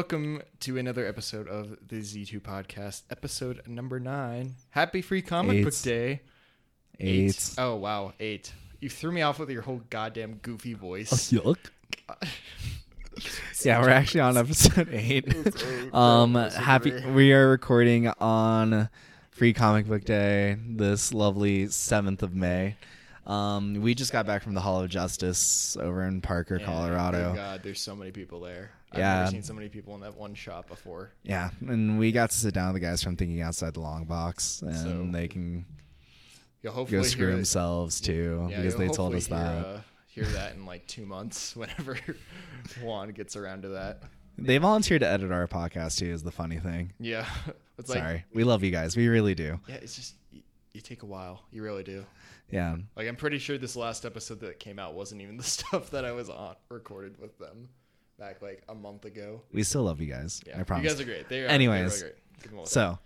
welcome to another episode of the Z2 Podcast, episode number 9. Happy Free Comic Book Day. 8. Oh, wow, 8. You threw me off with your whole goddamn goofy voice. Yuck. Yeah, we're actually on episode 8. We are recording on Free Comic Book Day, this lovely 7th of May. We just got back from the Hall of Justice over in Parker, Colorado. Oh God, there's so many people there. I've Yeah. never seen so many people in that one shop before. Yeah, and we got to sit down with the guys from Thinking Outside the Long Box, and So, they can You'll hopefully go screw hear it. themselves too, Yeah, because you'll they told hopefully us that. Hear that in like 2 months, whenever Juan gets around to that. They volunteered to edit our podcast too, is the funny thing. Yeah, it's Sorry. We love you guys. We really do. Yeah, it's just you take a while. You really do. Yeah. Like, I'm pretty sure this last episode that came out wasn't even the stuff that I was on recorded with them back like a month ago. We still love you guys. Yeah, I promise. you guys are great. Anyways, they're really great.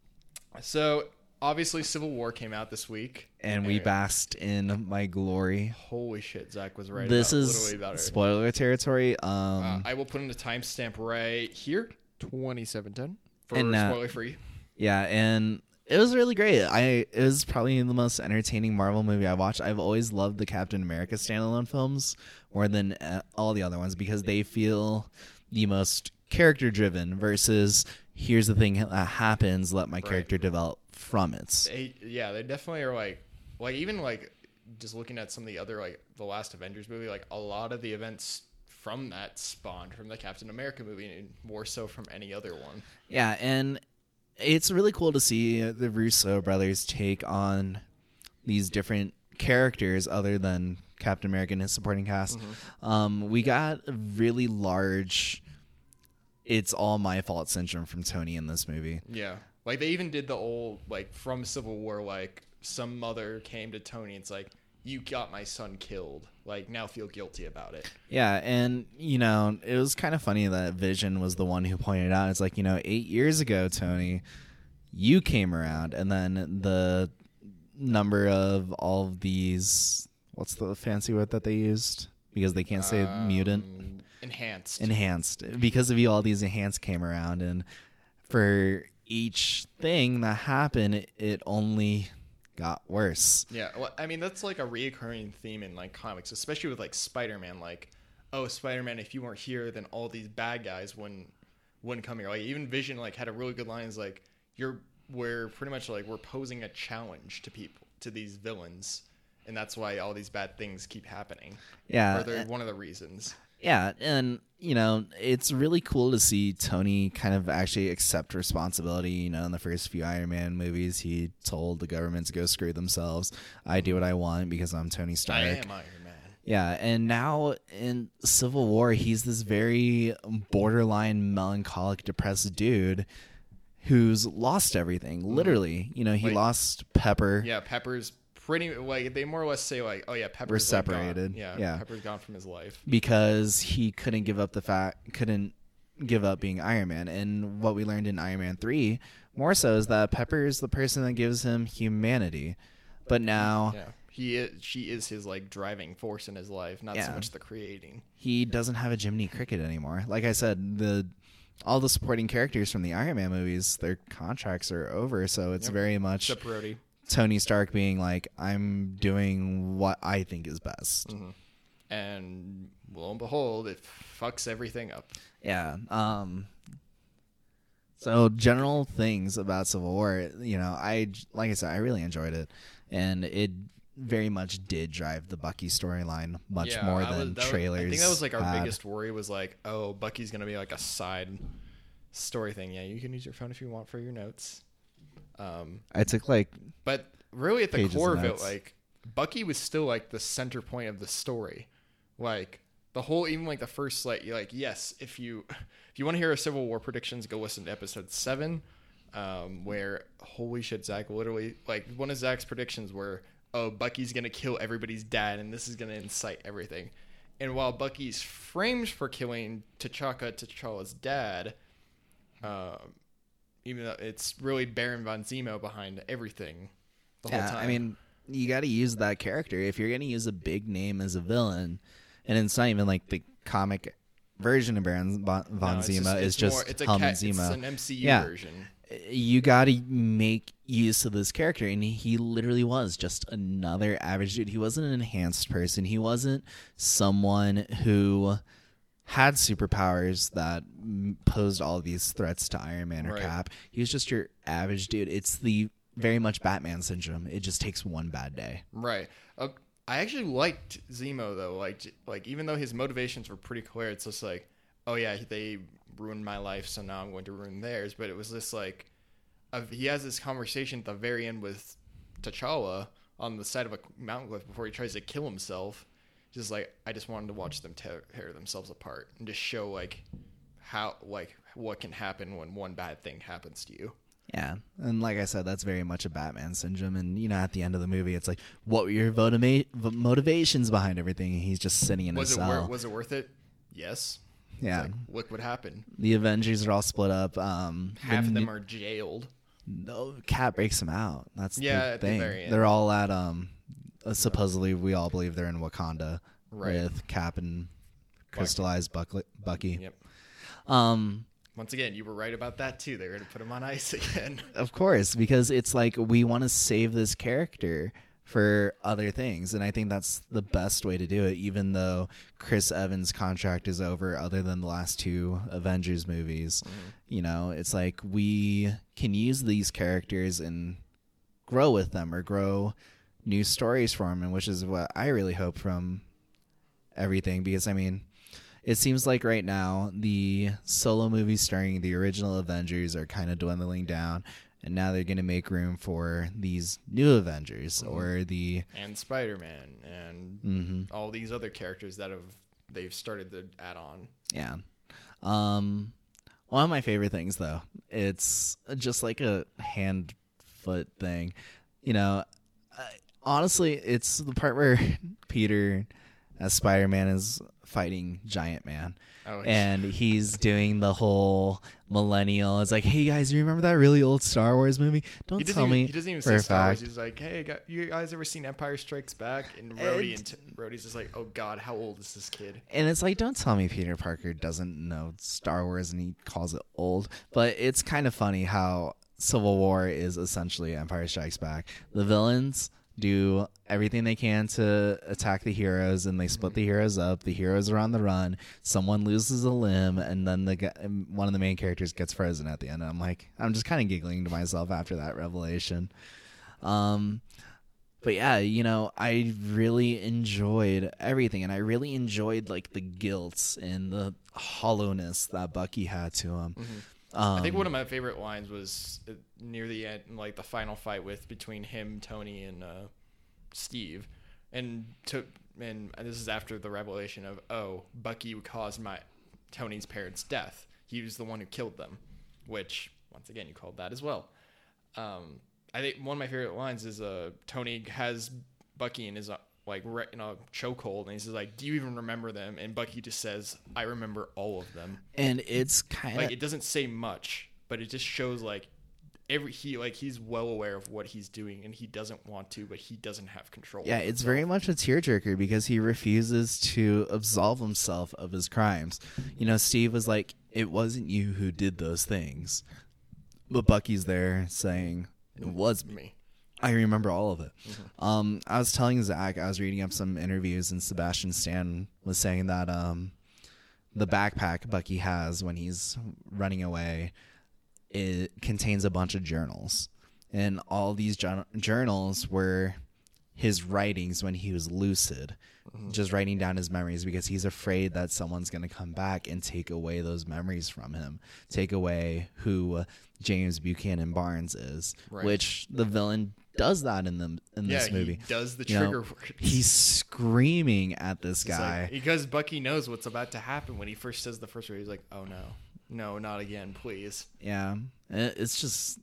So obviously Civil War came out this week, and we basked in my glory. Holy shit, Zach was right. This about, is literally about it. spoiler territory. I will put in the timestamp right here, 2710, for And, spoiler free. Yeah, and it was really great. It was probably the most entertaining Marvel movie I watched. I've always loved the Captain America standalone films more than all the other ones because they feel the most character driven versus here's the thing that happens, let my character develop from it. They definitely are like even like just looking at some of the other like the last Avengers movie, like a lot of the events from that spawned from the Captain America movie and more so from any other one. Yeah, and it's really cool to see the Russo brothers take on these different characters other than Captain America and his supporting cast. Mm-hmm. We got a really large "it's all my fault" syndrome from Tony in this movie. Yeah, like they even did the old like from Civil War, like some mother came to Tony and it's like, you got my son killed, like now feel guilty about it. Yeah, and it was kind of funny that Vision was the one who pointed out, it's like, 8 years ago, Tony, you came around, and then the number of all of these, what's the fancy word that they used? Because they can't say mutant. Enhanced. Because of you, all these enhanced came around, and for each thing that happened, it only got worse. Yeah, well, I mean, that's like a reoccurring theme in like comics, especially with like Spider-Man. Like, oh, Spider-Man, if you weren't here, then all these bad guys wouldn't come here. Like, even Vision like had a really good line. Is like, we're pretty much like we're posing a challenge to people, to these villains, and that's why all these bad things keep happening. Yeah, or they're one of the reasons. Yeah, and it's really cool to see Tony kind of actually accept responsibility. In the first few Iron Man movies, he told the government to go screw themselves. I do what I want because I'm Tony Stark. I am Iron Man. Yeah, and now in Civil War, he's this very borderline melancholic, depressed dude who's lost everything. Literally, he lost Pepper. Yeah, Pepper's pretty like they more or less say like, oh yeah, Pepper's We're separated. Like, yeah, Pepper's gone from his life because he couldn't give up being Iron Man. And what we learned in Iron Man 3 more so is that Pepper is the person that gives him humanity. But now she is his like driving force in his life, not so much the creating. He doesn't have a Jiminy Cricket anymore. Like I said, all the supporting characters from the Iron Man movies, their contracts are over, so it's very much Tony Stark being like, I'm doing what I think is best. Mm-hmm. And lo and behold, it fucks everything up. Yeah. So general things about Civil War, like I said, I really enjoyed it. And it very much did drive the Bucky storyline much more than trailers. I think that was like our biggest worry was like, oh, Bucky's going to be like a side story thing. Yeah, you can use your phone if you want for your notes. I took but really at the core of it, like Bucky was still like the center point of the story. Like the whole, even like the first, like yes, if you want to hear our Civil War predictions, go listen to episode 7, where holy shit, Zach literally like one of Zach's predictions were, oh, Bucky's gonna kill everybody's dad, and this is gonna incite everything. And while Bucky's framed for killing T'Challa's dad, even though it's really Baron von Zemo behind everything the whole time. I mean, you got to use that character. If you're going to use a big name as a villain, and it's not even like the comic version of Baron von Zemo is just it's Helmut Zemo. It's an MCU version. You got to make use of this character, and he literally was just another average dude. He wasn't an enhanced person. He wasn't someone who had superpowers that posed all these threats to Iron Man or Cap. He was just your average dude. It's the very much Batman syndrome. It just takes one bad day. Right. I actually liked Zemo though. Like even though his motivations were pretty clear, it's just like, oh yeah, they ruined my life, so now I'm going to ruin theirs. But it was just like, he has this conversation at the very end with T'Challa on the side of a mountain cliff before he tries to kill himself. Just like, I just wanted to watch them tear themselves apart and just show like how what can happen when one bad thing happens to you. Yeah, and like I said, that's very much a Batman syndrome. And you know, at the end of the movie, it's like, what were your motivations behind everything? And he's just sitting in a cell. Was it worth it? Yes. Yeah. Like, look what happened. The Avengers are all split up. Half of them are jailed. No, Cap breaks them out. That's the thing. The very end. They're all at supposedly we all believe they're in Wakanda with Cap and crystallized Bucky. Yep. Once again, you were right about that too. They're going to put him on ice again. Of course, because it's like we want to save this character for other things, and I think that's the best way to do it, even though Chris Evans' contract is over other than the last two Avengers movies. You know, it's like we can use these characters and grow with them or grow new stories for them, and which is what I really hope from everything, because I mean, it seems like right now the solo movies starring the original Avengers are kind of dwindling down, and now they're going to make room for these new Avengers and Spider-Man and all these other characters that they've started to add on. Yeah. One of my favorite things though, it's just like a hand foot thing. You know, honestly, it's the part where Peter as Spider-Man is fighting Giant Man. And he's doing the whole millennial. It's like, hey guys, you remember that really old Star Wars movie? Don't tell me. He doesn't even say Star Wars. He's like, hey, you guys ever seen Empire Strikes Back? And Rhodey's just like, oh god, how old is this kid? And it's like, don't tell me Peter Parker doesn't know Star Wars and he calls it old. But it's kind of funny how Civil War is essentially Empire Strikes Back. The villains do everything they can to attack the heroes, and they split the heroes up. The heroes are on the run. Someone loses a limb, and then one of the main characters gets frozen at the end. I'm just kind of giggling to myself after that revelation. But yeah, you know, I really enjoyed everything, and I really enjoyed like the guilt and the hollowness that Bucky had to him. I think one of my favorite lines was near the end, like the final fight between him, Tony, and Steve, and this is after the revelation of, oh, Bucky caused Tony's parents' death. He was the one who killed them, which once again you called that as well. I think one of my favorite lines is Tony has Bucky in his in a chokehold, and he's like, do you even remember them? And Bucky just says, I remember all of them. And it's kind of like, it doesn't say much, but it just shows like he's well aware of what he's doing, and he doesn't want to, but he doesn't have control. Yeah, it's very much a tearjerker because he refuses to absolve himself of his crimes. You know, Steve was like, it wasn't you who did those things, but Bucky's there saying, it was me. I remember all of it. I was telling Zach, I was reading up some interviews, and Sebastian Stan was saying that the backpack Bucky has when he's running away, it contains a bunch of journals. And all these journals were his writings when he was lucid, just writing down his memories, because he's afraid that someone's going to come back and take away those memories from him, take away who James Buchanan Barnes is, which the villain does that in this movie. He does the trigger words. He's screaming at this guy. Like, because Bucky knows what's about to happen when he first says the first word. He's like, oh no, not again, please. Yeah. It's just,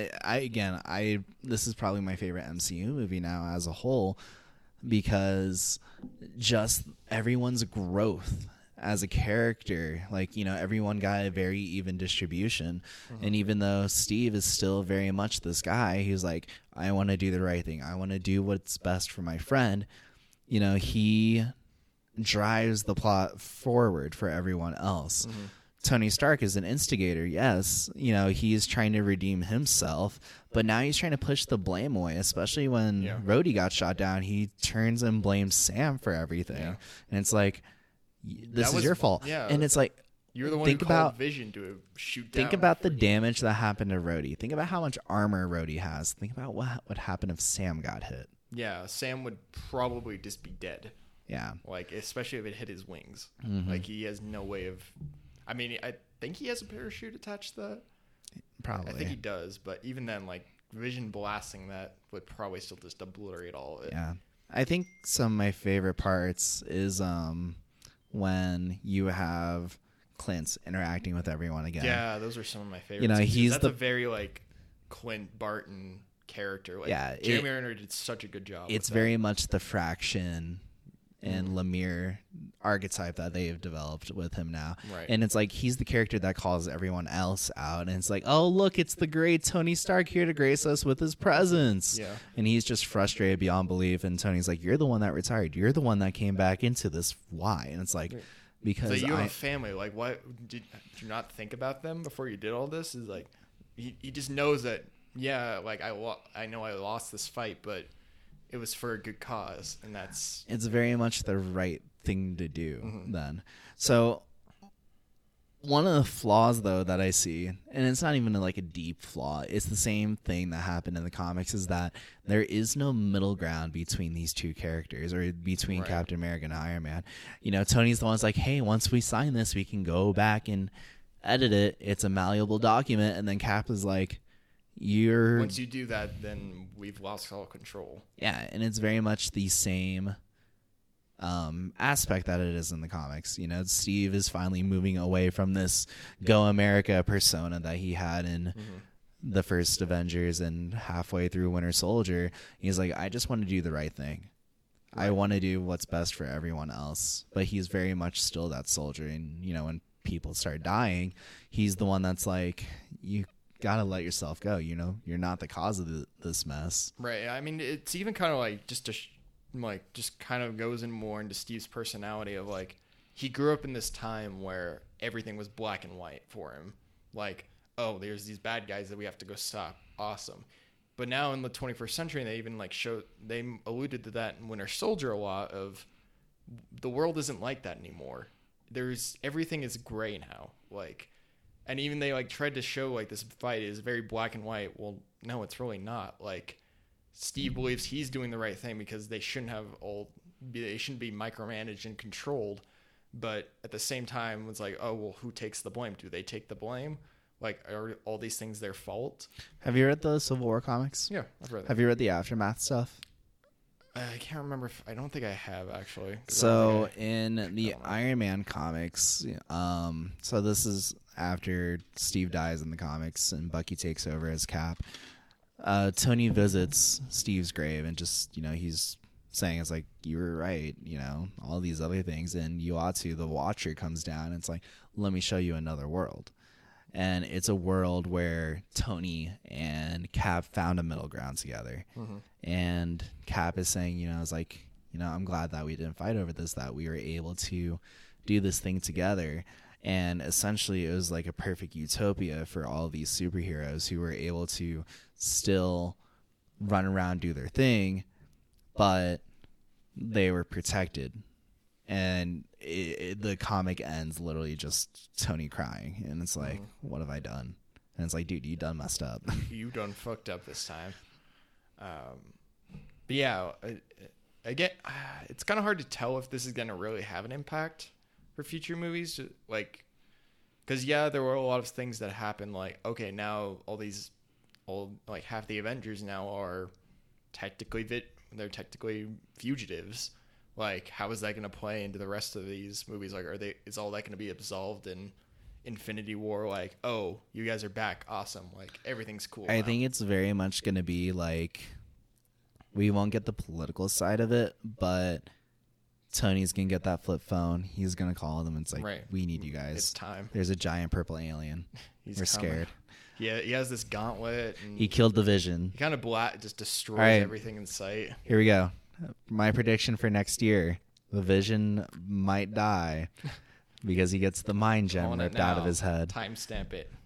this is probably my favorite MCU movie now as a whole, because just everyone's growth as a character, like, you know, everyone got a very even distribution. And even though Steve is still very much this guy, he's like, I want to do the right thing, I want to do what's best for my friend, you know, he drives the plot forward for everyone else. Mm-hmm. Tony Stark is an instigator, yes. He's trying to redeem himself, but now he's trying to push the blame away, especially when Rhodey got shot down. He turns and blames Sam for everything. Yeah. And it's like, this is your fault. Yeah, and it's like, you're the one who called Vision to shoot down. Think about the damage that happened to Rhodey. Think about how much armor Rhodey has. Think about what would happen if Sam got hit. Yeah, Sam would probably just be dead. Yeah. Like, especially if it hit his wings. Mm-hmm. Like, he has no way of... I mean, I think he has a parachute attached to that. Probably. I think he does, but even then, like, Vision blasting that would probably still just obliterate all of it. Yeah. I think some of my favorite parts is when you have Clint interacting with everyone again. Yeah, those are some of my favorites. That's a very, like, Clint Barton character. Like, yeah, Jeremy Renner did such a good job. It's very much the Fraction and Lemire archetype that they have developed with him now. Right. And it's like he's the character that calls everyone else out. And it's like, oh, look, it's the great Tony Stark here to grace us with his presence. Yeah. And he's just frustrated beyond belief. And Tony's like, you're the one that retired. You're the one that came back into this. Why? And it's like, because so you have a family. Like, what did you not think about them before you did all this? Is like, he just knows that, yeah, like I know I lost this fight, but it was for a good cause, and it's very much the right thing to do then. So one of the flaws though that I see, and it's not even like a deep flaw, it's the same thing that happened in the comics, is that there is no middle ground between these two characters, or between Captain America and Iron Man. Tony's the one that's like, hey, once we sign this, we can go back and edit it. It's a malleable document. And then Cap is like, once you do that, then we've lost all control. Yeah, and it's very much the same aspect that it is in the comics. Steve is finally moving away from this Go America persona that he had in the first Avengers and halfway through Winter Soldier. He's like, I just want to do the right thing. Right. I want to do what's best for everyone else. But he's very much still that soldier. And, when people start dying, he's the one that's like, you gotta let yourself go. You're not the cause of this mess. Right. I mean, it's even kind of like just kind of goes in more into Steve's personality of like, he grew up in this time where everything was black and white for him. Like, oh, there's these bad guys that we have to go stop. Awesome. But now in the 21st century, they even they alluded to that in Winter Soldier a lot, of the world isn't like that anymore. Everything is gray now. Like, and even they like tried to show like this fight is very black and white. Well, no, it's really not. Like, Steve believes he's doing the right thing because they shouldn't be micromanaged and controlled. But at the same time, it's like, oh, well, who takes the blame? Do they take the blame? Like, are all these things their fault? Have you read the Civil War comics? Yeah, I've read that. Have you read the Aftermath stuff? I can't remember. I don't think I have, actually. So in the Iron Man comics, so this is after Steve dies in the comics and Bucky takes over as Cap. Tony visits Steve's grave and just, he's saying, it's like, you were right, all these other things, and Uatu, the Watcher, comes down and it's like, let me show you another world. And it's a world where Tony and Cap found a middle ground together. Mm-hmm. And Cap is saying, it's like, I'm glad that we didn't fight over this, that we were able to do this thing together. And essentially it was like a perfect utopia for all these superheroes who were able to still run around, do their thing, but they were protected. And the comic ends literally just Tony crying, and it's like, what have I done? And it's like, dude, you done messed up. You done fucked up this time. But yeah, again, it's kind of hard to tell if this is going to really have an impact for future movies. Like, because there were a lot of things that happened. Like, okay, now like half the Avengers now are technically fugitives. Like, how is that going to play into the rest of these movies? Like, is all that going to be absolved in Infinity War? Like, oh, you guys are back. Awesome. Like, everything's cool. I think it's very much going to be like, we won't get the political side of it, but Tony's going to get that flip phone. He's going to call them and it's like, we need you guys. It's time. There's a giant purple alien. We're scared. Yeah, he has this gauntlet. And he killed the Vision. He kind of just destroys everything in sight. Here we go. My prediction for next year, the Vision might die because he gets the mind gem ripped out of his head. Timestamp it.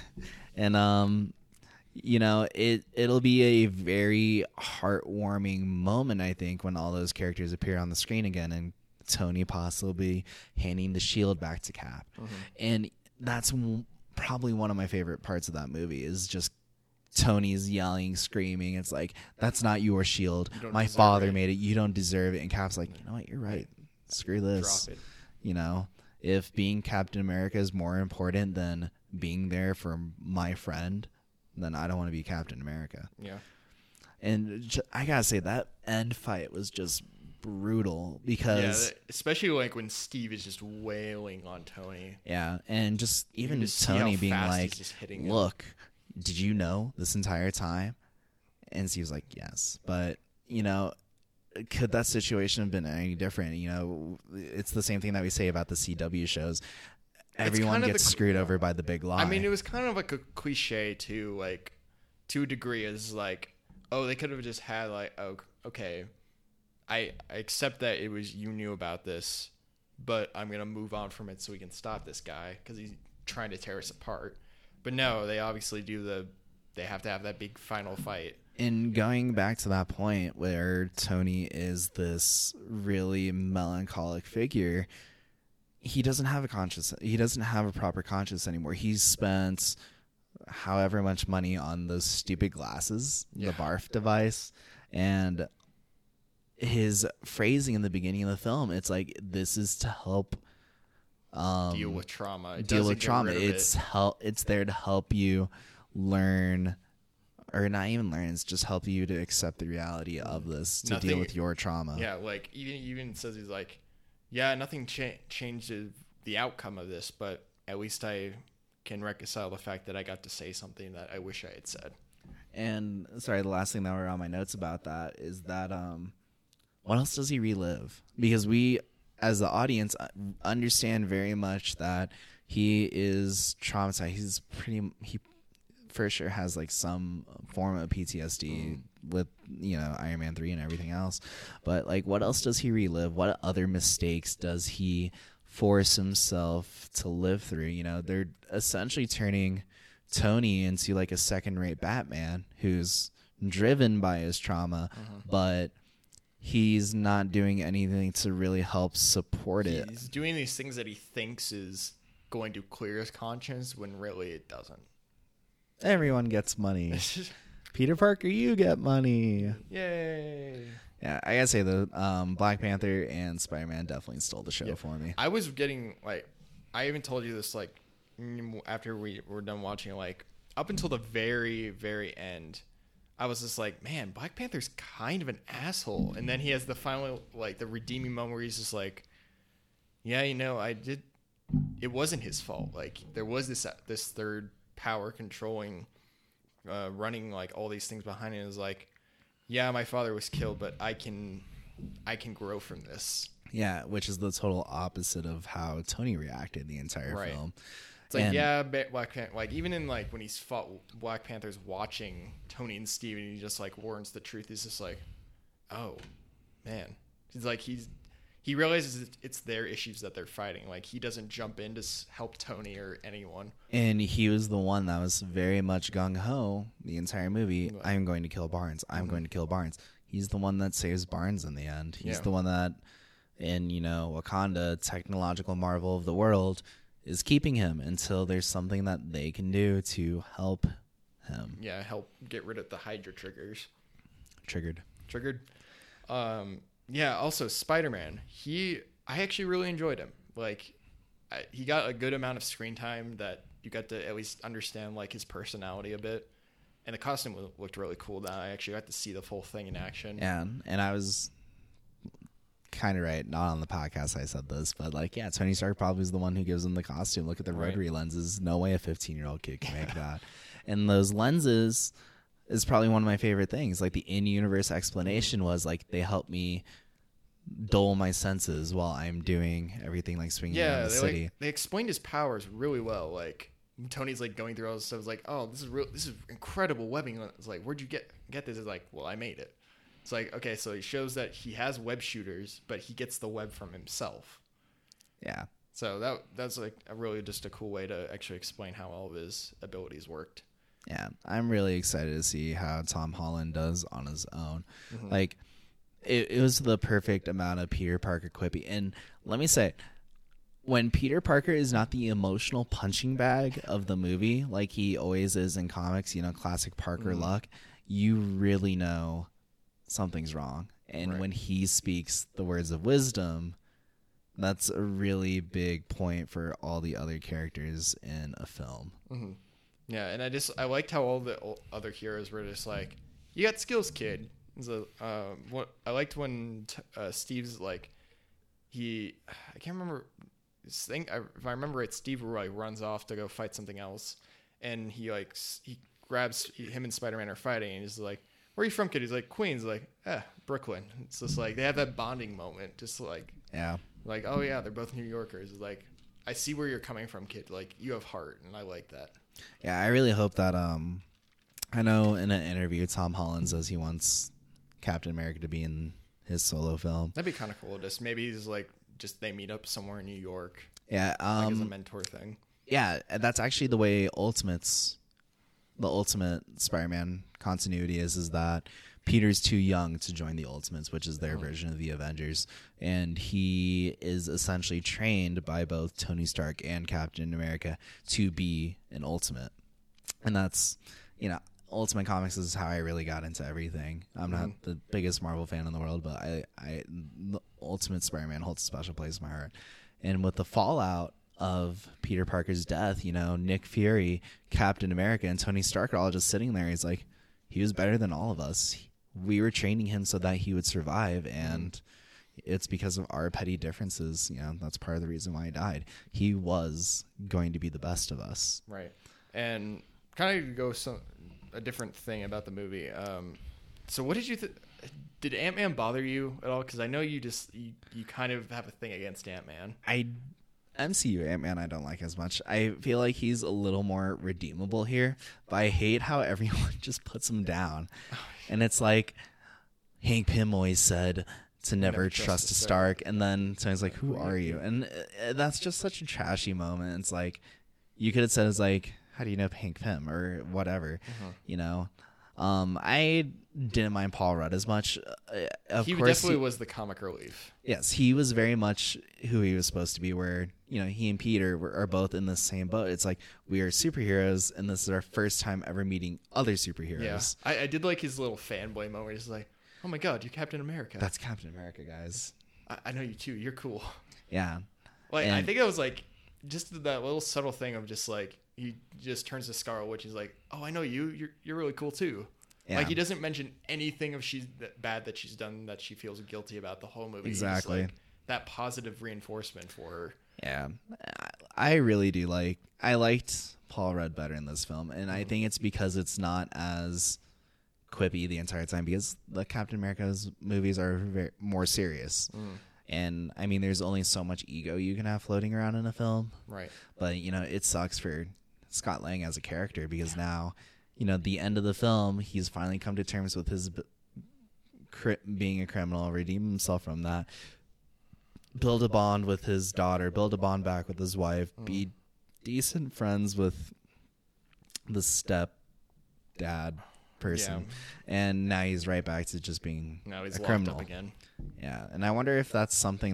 And you know, it'll be a very heartwarming moment, I think, when all those characters appear on the screen again and Tony possibly handing the shield back to Cap. And that's probably one of my favorite parts of that movie is just Tony's yelling, screaming. It's like, that's not your shield. My father made it. You don't deserve it. And Cap's like, you know what? You're right. Screw this. Drop it. You know, if being Captain America is more important than being there for my friend, then I don't want to be Captain America. Yeah. And I gotta say, that end fight was just brutal because especially like when Steve is just wailing on Tony. Yeah, and just even Tony being like, look, did you know this entire time? And Steve's like, yes. But, you know, could that situation have been any different? You know, it's the same thing that we say about the CW shows. Everyone gets screwed over by the big lie. I mean, it was kind of like a cliche to like, to a degree, is like, oh, they could have just had like, oh, okay, I accept that it was you knew about this, but I'm gonna move on from it so we can stop this guy because he's trying to tear us apart. But no, they obviously they have to have that big final fight. And going back to that point where Tony is this really melancholic figure, he doesn't have a conscience. He doesn't have a proper conscience anymore. He's spent however much money on those stupid glasses, the barf device, and his phrasing in the beginning of the film, it's like, this is to help deal with trauma. It's there to help you learn, or not even learn. It's just help you to accept the reality of this, to deal with your trauma. Yeah, like even says, he's like, yeah, nothing changed the outcome of this, but at least I can reconcile the fact that I got to say something that I wish I had said. And sorry, the last thing that were on my notes about that is that what else does he relive? Because we, as the audience, understand very much that he is traumatized. He for sure has like some form of PTSD with, you know, Iron Man 3 and everything else. But like, what else does he relive? What other mistakes does he force himself to live through? You know, they're essentially turning Tony into like a second-rate Batman who's driven by his trauma, but he's not doing anything to really help support it. He's doing these things that he thinks is going to clear his conscience when really it doesn't. Everyone gets money. Peter Parker, you get money. Yay. Yeah, I gotta say, the Black Panther and Spider-Man definitely stole the show for me. I was getting, like, I even told you this, like, after we were done watching, like, up until the very, very end, I was just like, man, Black Panther's kind of an asshole. And then he has the final, like, the redeeming moment where he's just like, yeah, you know, it wasn't his fault. Like, there was this third power controlling, running, like, all these things behind it. It was like, yeah, my father was killed, but I can grow from this. Yeah, which is the total opposite of how Tony reacted the entire film. It's like, yeah, Black Panther, like, even in, like, when he's fought Black Panther's watching Tony and Steve, and he just, like, warns the truth. He's just like, oh, man. He's like, he realizes it's their issues that they're fighting. Like, he doesn't jump in to help Tony or anyone. And he was the one that was very much gung-ho the entire movie. I'm going to kill Barnes. I'm going to kill Barnes. He's the one that saves Barnes in the end. He's the one that, in, you know, Wakanda, technological marvel of the world, is keeping him until there's something that they can do to help him. Yeah, help get rid of the Hydra triggers. Triggered. Yeah, also Spider-Man. I actually really enjoyed him. Like, he got a good amount of screen time that you got to at least understand, like, his personality a bit. And the costume looked really cool. That I actually got to see the full thing in action. Yeah, and I was kind of right. Not on the podcast I said this, but, like, yeah, Tony Stark probably is the one who gives him the costume. Look at the rotary lenses. No way a 15-year-old kid can make that. And those lenses is probably one of my favorite things. Like, the in-universe explanation was, like, they help me dull my senses while I'm doing everything, like swinging around the city. They explained his powers really well. Like, Tony's like going through all this stuff. It's like, oh, this is incredible webbing. It's like, where'd you get this? It's like, well, I made it. It's like, okay, so he shows that he has web shooters, but he gets the web from himself. Yeah. So that's like really just a cool way to actually explain how all of his abilities worked. Yeah, I'm really excited to see how Tom Holland does on his own. Mm-hmm. Like, it was the perfect amount of Peter Parker quippy. And let me say, when Peter Parker is not the emotional punching bag of the movie, like he always is in comics, you know, classic Parker luck, you really know something's wrong. And when he speaks the words of wisdom, that's a really big point for all the other characters in a film. Mm-hmm. Yeah, and I liked how all the other heroes were just like, "You got skills, kid." So, what I liked when Steve's like, I can't remember. If I remember right, Steve like runs off to go fight something else, and he grabs him and Spider-Man are fighting, and he's like, "Where are you from, kid?" He's like, "Queens." Like, Brooklyn. It's just like they have that bonding moment, just like like, oh yeah, they're both New Yorkers. It's like, I see where you're coming from, kid. Like, you have heart, and I like that. Yeah, I really hope that. I know in an interview, Tom Holland says he wants Captain America to be in his solo film. That'd be kind of cool. Maybe he's like, they meet up somewhere in New York. Yeah, like as a mentor thing. Yeah, that's actually the way the ultimate Spider-Man continuity is that Peter's too young to join the Ultimates, which is their version of the Avengers, and he is essentially trained by both Tony Stark and Captain America to be an Ultimate. And that's, you know, Ultimate Comics is how I really got into everything. I'm not the biggest Marvel fan in the world, but the Ultimate Spider-Man holds a special place in my heart. And with the fallout of Peter Parker's death, you know, Nick Fury, Captain America, and Tony Stark are all just sitting there. He's like, he was better than all of us. We were training him so that he would survive, and it's because of our petty differences. You know, that's part of the reason why he died. He was going to be the best of us. Right. And kind of to go a different thing about the movie. So what did you did Ant-Man bother you at all? Because I know you kind of have a thing against Ant-Man. MCU Ant-Man I don't like as much. I feel like he's a little more redeemable here, but I hate how everyone just puts him down. And it's like Hank Pym always said to never trust a Stark, and then someone's like, who are you? And that's just such a trashy moment. It's like, you could have said, it's like, how do you know Hank Pym or whatever, you know? I didn't mind Paul Rudd as much. He definitely was the comic relief. Yes, he was very much who he was supposed to be, where, you know, he and Peter are both in the same boat. It's like, we are superheroes, and this is our first time ever meeting other superheroes. Yeah, I did like his little fanboy moment. He's like, oh my God, you're Captain America. That's Captain America, guys. I know you too. You're cool. Yeah. Like, I think it was like, just that little subtle thing of just like, he just turns to Scarlet Witch. He's like, oh, I know you. You're really cool too. Yeah. Like, he doesn't mention anything of bad that she's done that she feels guilty about the whole movie. Exactly. Like, that positive reinforcement for her. Yeah. I really do I liked Paul Rudd better in this film, and I think it's because it's not as quippy the entire time, because the Captain America's movies are more serious. And I mean, there's only so much ego you can have floating around in a film. Right. But, you know, it sucks for Scott Lang as a character, because now, you know, the end of the film, he's finally come to terms with his being a criminal, redeem himself from that, build a bond with his daughter, build a bond back with his wife, be decent friends with the stepdad person, and now he's right back to just being a criminal again. Yeah, and I wonder if that's something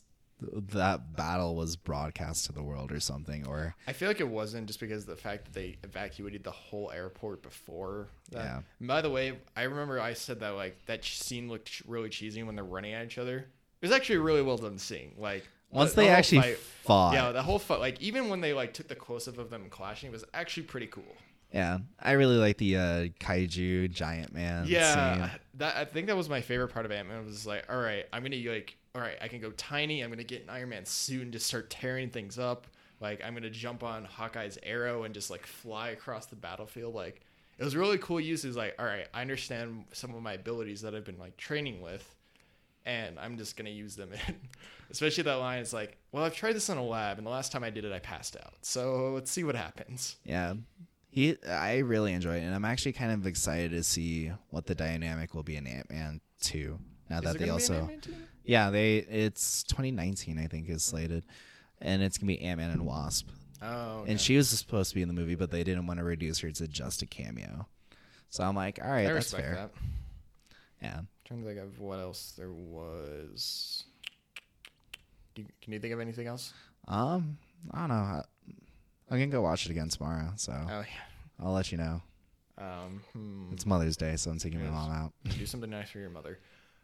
that battle was broadcast to the world or something, or I feel like it wasn't, just because of the fact that they evacuated the whole airport before that. Yeah. And by the way, I remember I said that like that scene looked really cheesy when they're running at each other. It was actually really well done seeing. Like, once they actually fought. Yeah, the whole fight. Like, even when they like took the close-up of them clashing, it was actually pretty cool. Yeah, I really like the kaiju giant man. Yeah, I think that was my favorite part of Ant-Man. Was like, all right, I can go tiny. I'm gonna get an Iron Man suit and just start tearing things up. Like, I'm gonna jump on Hawkeye's arrow and just like fly across the battlefield. Like, it was really cool use. It was like, all right, I understand some of my abilities that I've been like training with, and I'm just gonna use them. Especially that line is like, well, I've tried this in a lab, and the last time I did it, I passed out. So let's see what happens. Yeah. I really enjoy it, and I'm actually kind of excited to see what the dynamic will be in Ant-Man 2. Now that they also, it's 2019, I think, is slated, and it's gonna be Ant-Man and Wasp. Oh, okay. And she was supposed to be in the movie, but they didn't want to reduce her to just a cameo. So I'm like, all right, that's fair. That. Yeah. I'm trying to think of what else there was. Can you think of anything else? I don't know. I'm gonna go watch it again tomorrow, so I'll let you know. It's Mother's Day, so I'm taking my mom out. Do something nice for your mother.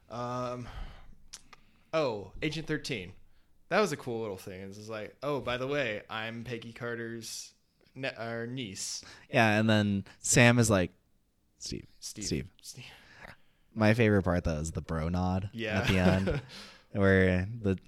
Agent 13. That was a cool little thing. It's just like, oh, by the way, I'm Peggy Carter's niece. Yeah, and then Sam is like, Steve. My favorite part, though, is the bro nod at the end, where the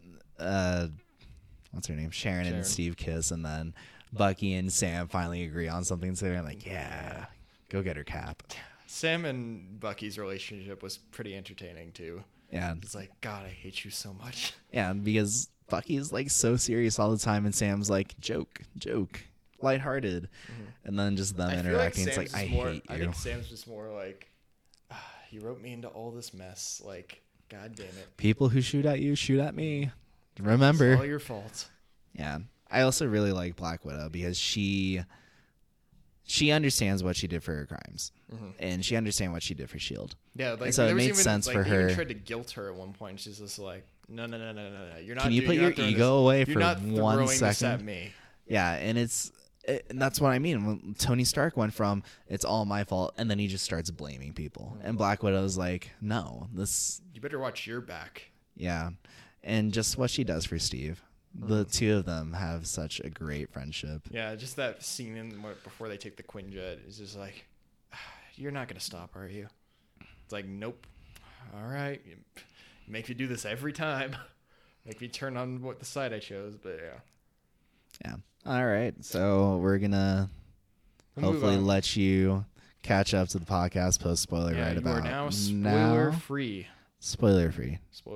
what's her name, Sharon and Steve kiss, and then Bucky and Sam finally agree on something. So they're like, yeah, go get her cap. Sam and Bucky's relationship was pretty entertaining too. Yeah, it's like, God, I hate you so much. Yeah, because Bucky's like so serious all the time, and Sam's like joke, lighthearted, and then just them interacting. It's like, I hate you. I think Sam's just more like, you wrote me into all this mess. Like, God damn it. People who shoot at you shoot at me. Remember, it's all your fault. Yeah, I also really like Black Widow because she understands what she did for her crimes, and she understands what she did for S.H.I.E.L.D. Yeah, like, so it made sense for her. They even tried to guilt her at one point. She's just like, no. You're not. Can you put your ego away for 1 second? This at me. Yeah, and and that's what I mean. When Tony Stark went from "it's all my fault" and then he just starts blaming people, and Black Widow's like, "No, this. You better watch your back." Yeah, and just what she does for Steve. The two of them have such a great friendship. Yeah, just that scene before they take the Quinjet is just like, you're not gonna stop, are you? It's like, nope. All right, you make me do this every time. Make me turn on what the side I chose, but yeah. All right, so we're gonna hopefully let you catch up to the podcast post spoiler right about. You are now spoiler free. Spoiler free.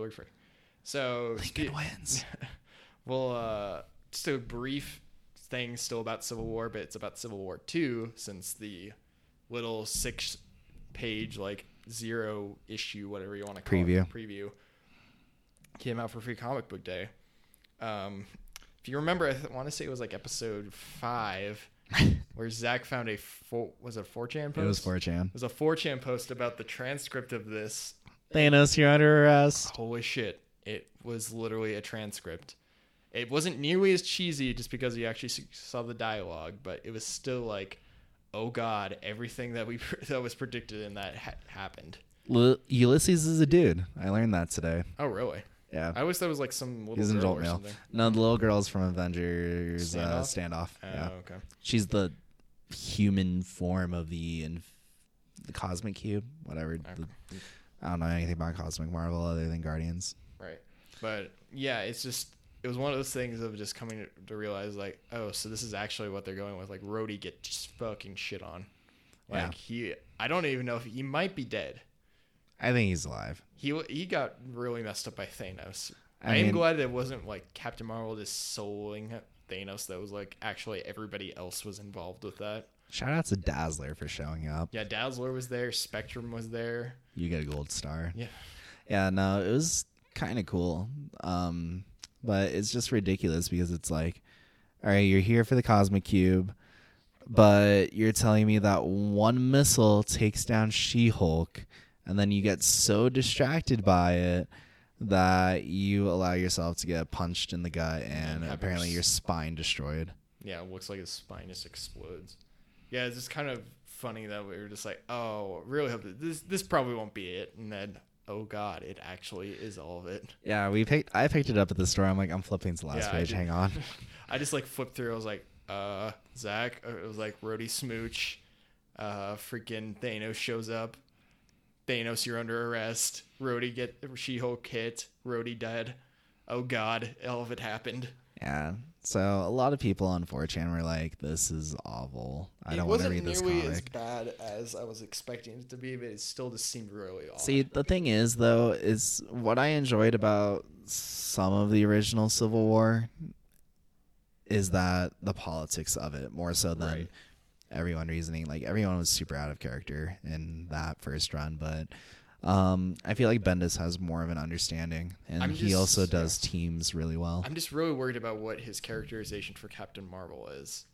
So Lincoln wins. Well, just a brief thing still about Civil War, but it's about Civil War 2 since the little 6-page, like 0-issue, whatever you want to call it, preview came out for Free Comic Book Day. If you remember, I want to say it was like episode 5 where Zach found was it a 4chan post? It was 4chan. It was a 4chan post about the transcript of this. Thanos, you're under arrest. Holy shit. It was literally a transcript. It wasn't nearly as cheesy just because you actually saw the dialogue, but it was still like, oh God, everything that was predicted in that happened. Ulysses is a dude. I learned that today. Oh, really? Yeah. I always thought it was like some little He's an girl adult or male. something. No, the little girl's from Avengers Standoff. Oh, yeah. Okay. She's the human form of the Cosmic Cube, whatever. Okay. I don't know anything about Cosmic Marvel other than Guardians. Right. But yeah, it was one of those things of just coming to realize, like, oh, so this is actually what they're going with. Like, Rhodey gets fucking shit on. Like, I don't even know if he might be dead. I think he's alive. He got really messed up by Thanos. I am glad it wasn't like Captain Marvel just soloing Thanos. That was like actually everybody else was involved with that. Shout out to Dazzler for showing up. Yeah, Dazzler was there. Spectrum was there. You get a gold star. Yeah. Yeah, no, it was kind of cool. But it's just ridiculous because it's like, all right, you're here for the Cosmic Cube, but you're telling me that one missile takes down She-Hulk, and then you get so distracted by it that you allow yourself to get punched in the gut and apparently your spine destroyed. Yeah, it looks like his spine just explodes. Yeah, it's just kind of funny that we were just like, oh, really hope this probably won't be it. And then, oh God, it actually is all of it. Yeah, I picked it up at the store. I'm like, I'm flipping to the last page. Hang on. I just like flipped through. I was like, Zach. It was like Rhodey smooch. Freaking Thanos shows up. Thanos, you're under arrest. Rhodey get She-Hulk hit. Rhodey dead. Oh God, all of it happened. Yeah. So a lot of people on 4chan were like, "This is awful. I don't want to read this comic." It wasn't nearly as bad as I was expecting it to be, but it still just seemed really awful. See, the thing is, though, is what I enjoyed about some of the original Civil War is that the politics of it more so than everyone reasoning. Like, everyone was super out of character in that first run, but I feel like Bendis has more of an understanding, and he also does teams really well. I'm just really worried about what his characterization for Captain Marvel is.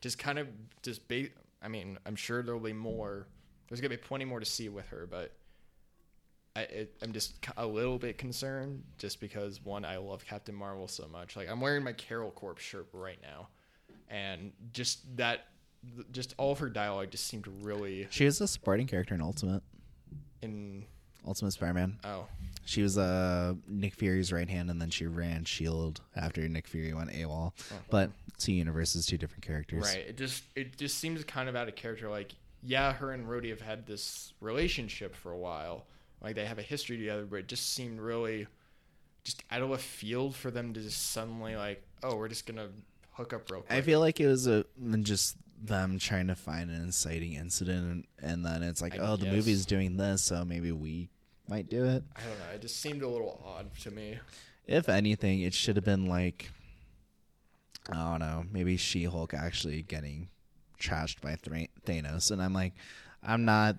I mean, I'm sure there'll be more. There's gonna be plenty more to see with her, but I'm just a little bit concerned, just because one, I love Captain Marvel so much. Like, I'm wearing my Carol Corp shirt right now, and just all of her dialogue just seemed really. She was a supporting character in Ultimate Spider-Man. Oh, she was Nick Fury's right hand, and then she ran S.H.I.E.L.D. after Nick Fury went AWOL. Oh. But 2 universes, 2 different characters. Right. It just seems kind of out of character. Like, yeah, her and Rhodey have had this relationship for a while. Like, they have a history together, but it just seemed really just out of left field for them to just suddenly, like, oh, we're just gonna hook up real quick. I feel like it was just them trying to find an inciting incident, and then it's like, the movie's doing this, so maybe we might do it. I don't know. It just seemed a little odd to me. If anything, it should have been like, I don't know, maybe She-Hulk actually getting trashed by Thanos. And I'm like, I'm not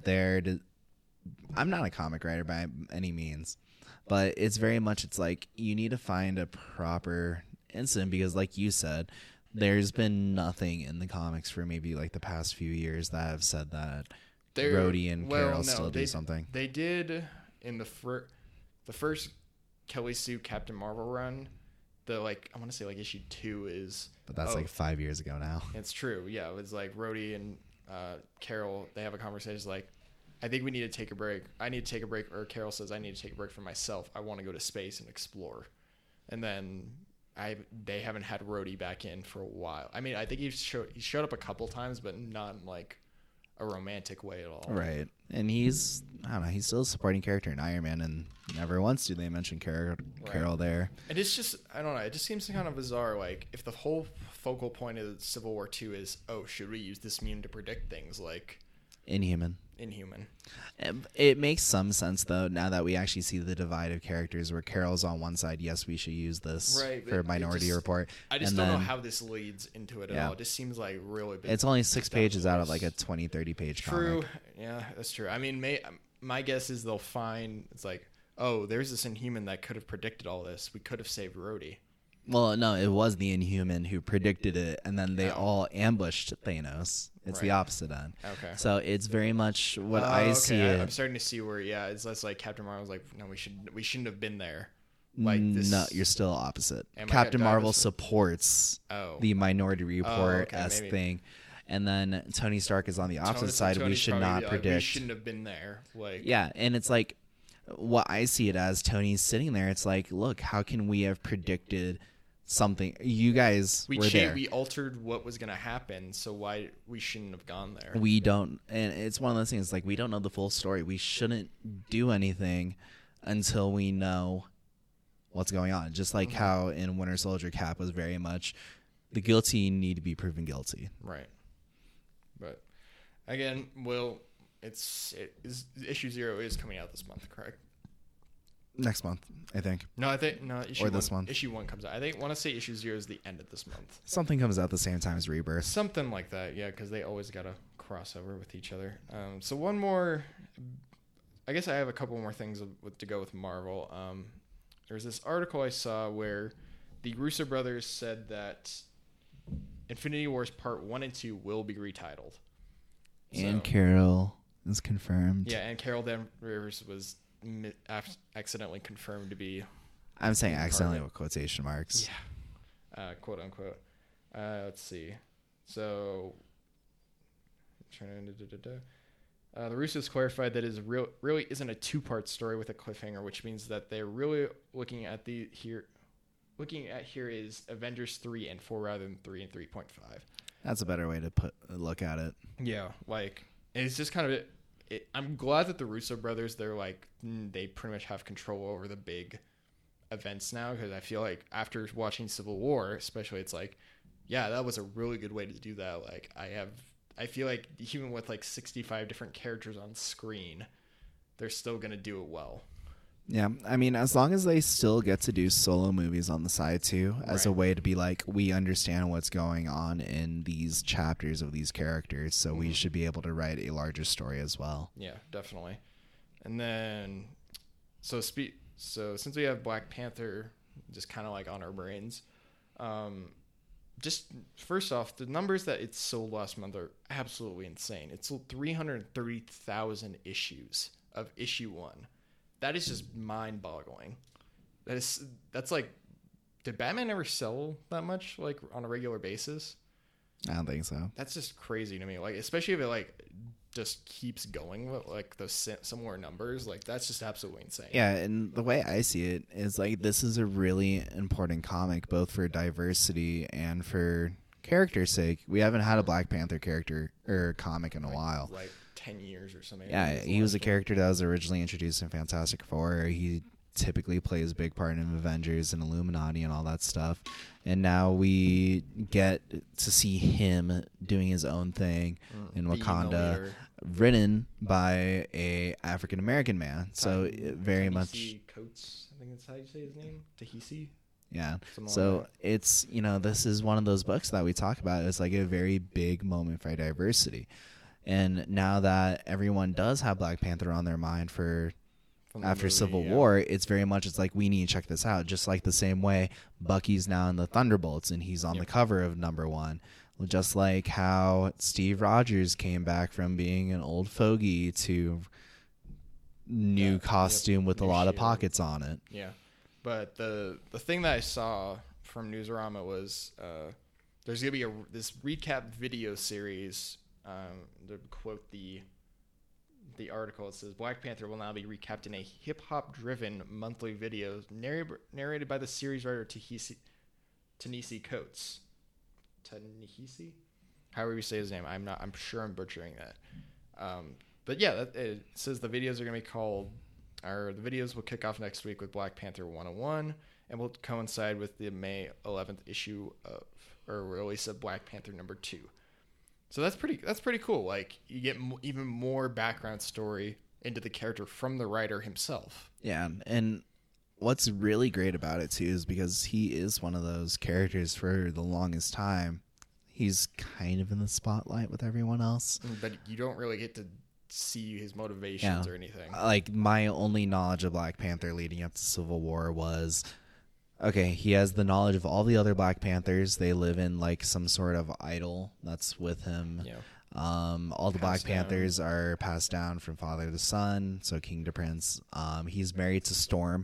a comic writer by any means, but it's very much, it's like, you need to find a proper incident, because like you said, there's been nothing in the comics for maybe like the past few years that have said that Rhodey and Carol still do something. They did in the first Kelly Sue Captain Marvel run. I want to say like issue 2 is, but that's like 5 years ago now. It's true. Yeah, it was like Rhodey and Carol, they have a conversation like, I think we need to take a break. I need to take a break, or Carol says I need to take a break for myself. I want to go to space and explore. And then they haven't had Rhodey back in for a while. I mean, I think he showed up a couple times, but not in like a romantic way at all. Right. And he's still a supporting character in Iron Man, and never once do they mention Carol there. And it's just, I don't know, it just seems kind of bizarre. Like, if the whole focal point of Civil War 2 is, oh, should we use this meme to predict things, like Inhuman. It makes some sense, though, now that we actually see the divide of characters, where Carol's on one side, yes, we should use this for Minority Report. I just don't know how this leads into it at all. It just seems like really big. It's only 6 pages out of like a 20, 30-page comic. True. Yeah, that's true. I mean, my guess is they'll find, it's like, oh, there's this Inhuman that could have predicted all this. We could have saved Rhodey. Well, no, it was the Inhuman who predicted it, and then they all ambushed Thanos. It's the opposite end. Okay. So it's very much what I see it. I'm starting to see where, it's less like Captain Marvel's like, no, we shouldn't have been there. Like this. No, you're still opposite. Captain Marvel supports the Minority Report-esque thing. And then Tony Stark is on the opposite side. We should not predict. Like, we shouldn't have been there. Like, yeah, and it's like, what I see it as, Tony's sitting there. It's like, look, how can we have predicted something? You guys were there. We altered what was going to happen, so why we shouldn't have gone there? We don't, and it's one of those things, like, we don't know the full story. We shouldn't do anything until we know what's going on. Just like how in Winter Soldier, Cap was very much, the guilty need to be proven guilty. Right. But again, issue 0 is coming out this month, correct? Next month, I think. This month. Issue 1 comes out. I want to say issue 0 is the end of this month. Something comes out the same time as Rebirth. Something like that, yeah, because they always got to cross over with each other. So one more, I guess I have a couple more things to go with Marvel. There's this article I saw where the Russo brothers said that Infinity Wars Part 1 and 2 will be retitled. And Carol is confirmed. Yeah, and Carol Danvers was accidentally confirmed to be. I'm saying accidentally with quotation marks. Yeah. Quote unquote. Let's see. So, the Russos clarified that it really isn't a 2-part story with a cliffhanger, which means that they're really looking at here is Avengers 3 and 4 rather than 3 and 3.5. That's a better way to look at it. Yeah, like, it's just kind of it. I'm glad that the Russo brothers, they're like, they pretty much have control over the big events now, because I feel like after watching Civil War, especially, it's like, yeah, that was a really good way to do that. Like, I feel like even with like 65 different characters on screen, they're still going to do it well. Yeah, I mean, as long as they still get to do solo movies on the side too, as a way to be like, we understand what's going on in these chapters of these characters, so we should be able to write a larger story as well. Yeah, definitely. And then, so since we have Black Panther just kind of like on our brains, just first off, the numbers that it sold last month are absolutely insane. It sold 330,000 issues of issue 1. That is just mind-boggling. That's like, did Batman ever sell that much, like, on a regular basis? I don't think so. That's just crazy to me. Like, especially if it like just keeps going with like those similar numbers. Like, that's just absolutely insane. Yeah, and the way I see it is like this is a really important comic, both for diversity and for character's sake. We haven't had a Black Panther character or comic in a while. Like 10 years or something. Yeah, he was a character that was originally introduced in Fantastic Four. He typically plays a big part in Avengers and Illuminati and all that stuff. And now we get to see him doing his own thing in Wakanda, written by a African American man. So very much Coates, I think that's how you say his name. Tahisi. Yeah. So it's, this is one of those books that we talk about. It's like a very big moment for diversity. And now that everyone does have Black Panther on their mind after Civil War, it's very much, it's like, we need to check this out. Just like the same way Bucky's now in the Thunderbolts and he's on the cover of #1. Just like how Steve Rogers came back from being an old fogey to new costume with a lot of pockets on it. Yeah. But the thing that I saw from Newsarama was there's going to be this recap video series. To quote the article, it says Black Panther will now be recapped in a hip-hop driven monthly video narrated by the series writer Ta-Nehisi Coates. Ta-Nehisi? However you say his name. I'm sure I'm butchering that. But yeah, it says the videos are going to be called, or the videos will kick off next week with Black Panther 101 and will coincide with the May 11th issue or release of Black Panther #2. So that's pretty cool. Like, you get even more background story into the character from the writer himself. Yeah, and what's really great about it too is because he is one of those characters for the longest time. He's kind of in the spotlight with everyone else, but you don't really get to see his motivations or anything. Like, my only knowledge of Black Panther leading up to Civil War was, okay, he has the knowledge of all the other Black Panthers. They live in like some sort of idol that's with him. Yeah. All the Black Panthers are passed down from father to son, so king to prince. He's married to Storm,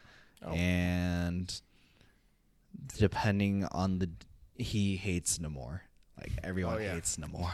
and depending on he hates Namor. Like, everyone hates Namor.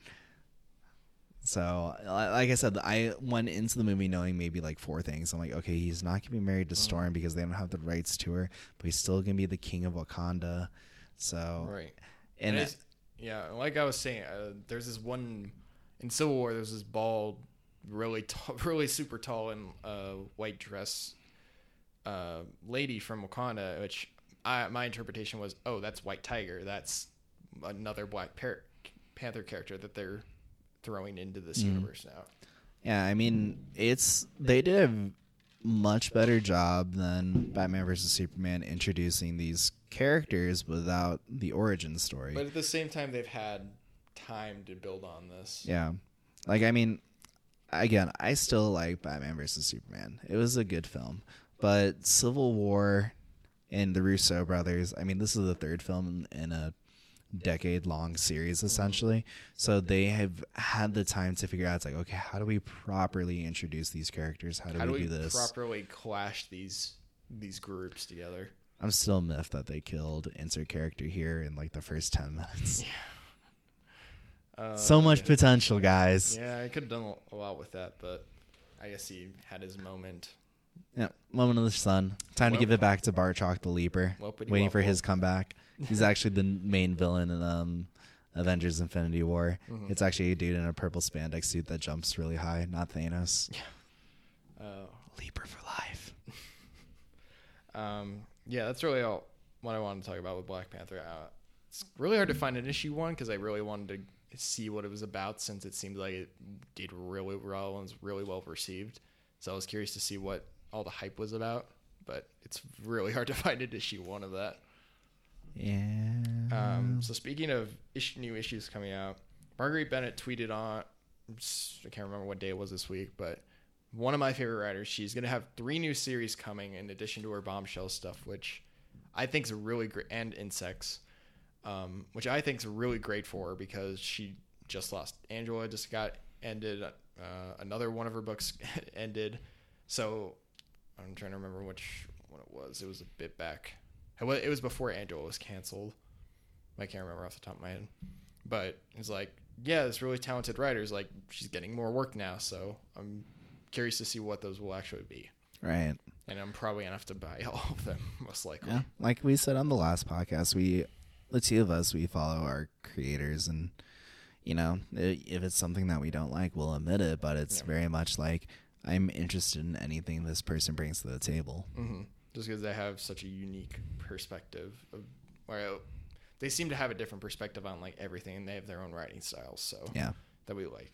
So, like I said, I went into the movie knowing maybe like 4 things. I'm like, okay, he's not going to be married to Storm because they don't have the rights to her, but he's still going to be the king of Wakanda. So, right. And like I was saying, there's this one in Civil War. There's this bald, really tall, really super tall and white dress lady from Wakanda, which my interpretation was, oh, that's White Tiger. That's another Black Panther character that they're throwing into this universe now. Yeah, I mean, they did a much better job than Batman vs. Superman introducing these characters without the origin story. But at the same time, they've had time to build on this. Yeah. Like, I mean, again, I still like Batman vs. Superman. It was a good film. But Civil War and the Russo brothers, I mean, this is the 3rd film in a decade-long series, essentially. So they have had the time to figure out, it's like, okay, how do we properly introduce these characters? How do we do this? Properly clash these groups together? I'm still miffed that they killed insert character here in like the first 10 minutes. Yeah. So much potential, guys. Yeah, I could have done a lot with that, but I guess he had his moment. Yeah, moment of the sun. Time to give it back to Bartok the Leaper. Waiting for his comeback. He's actually the main villain in Avengers Infinity War. Mm-hmm. It's actually a dude in a purple spandex suit that jumps really high, not Thanos. Yeah. Leaper for life. Yeah, that's really all what I wanted to talk about with Black Panther. It's really hard to find an issue 1 because I really wanted to see what it was about, since it seemed like it did really well and was really well received. So I was curious to see what all the hype was about, but it's really hard to find an issue 1 of that. Yeah. So speaking of new issues coming out, Marguerite Bennett tweeted on, I can't remember what day it was this week, but one of my favorite writers, she's going to have 3 new series coming in addition to her Bombshell stuff, which I think is a really great, and Insects, which I think is really great for her because she just lost Angela, just got ended. Another one of her books ended. So I'm trying to remember which one it was. It was a bit back. It was before Angela was canceled. I can't remember off the top of my head. But it's like, yeah, this really talented writer's like, she's getting more work now. So I'm curious to see what those will actually be. Right. And I'm probably going to have to buy all of them, most likely. Yeah. Like we said on the last podcast, the 2 of us, we follow our creators, and, you know, if it's something that we don't like, we'll admit it, but it's very much like, I'm interested in anything this person brings to the table. Mm-hmm. Just because they have such a unique perspective where they seem to have a different perspective on like everything, and they have their own writing styles. So that we like.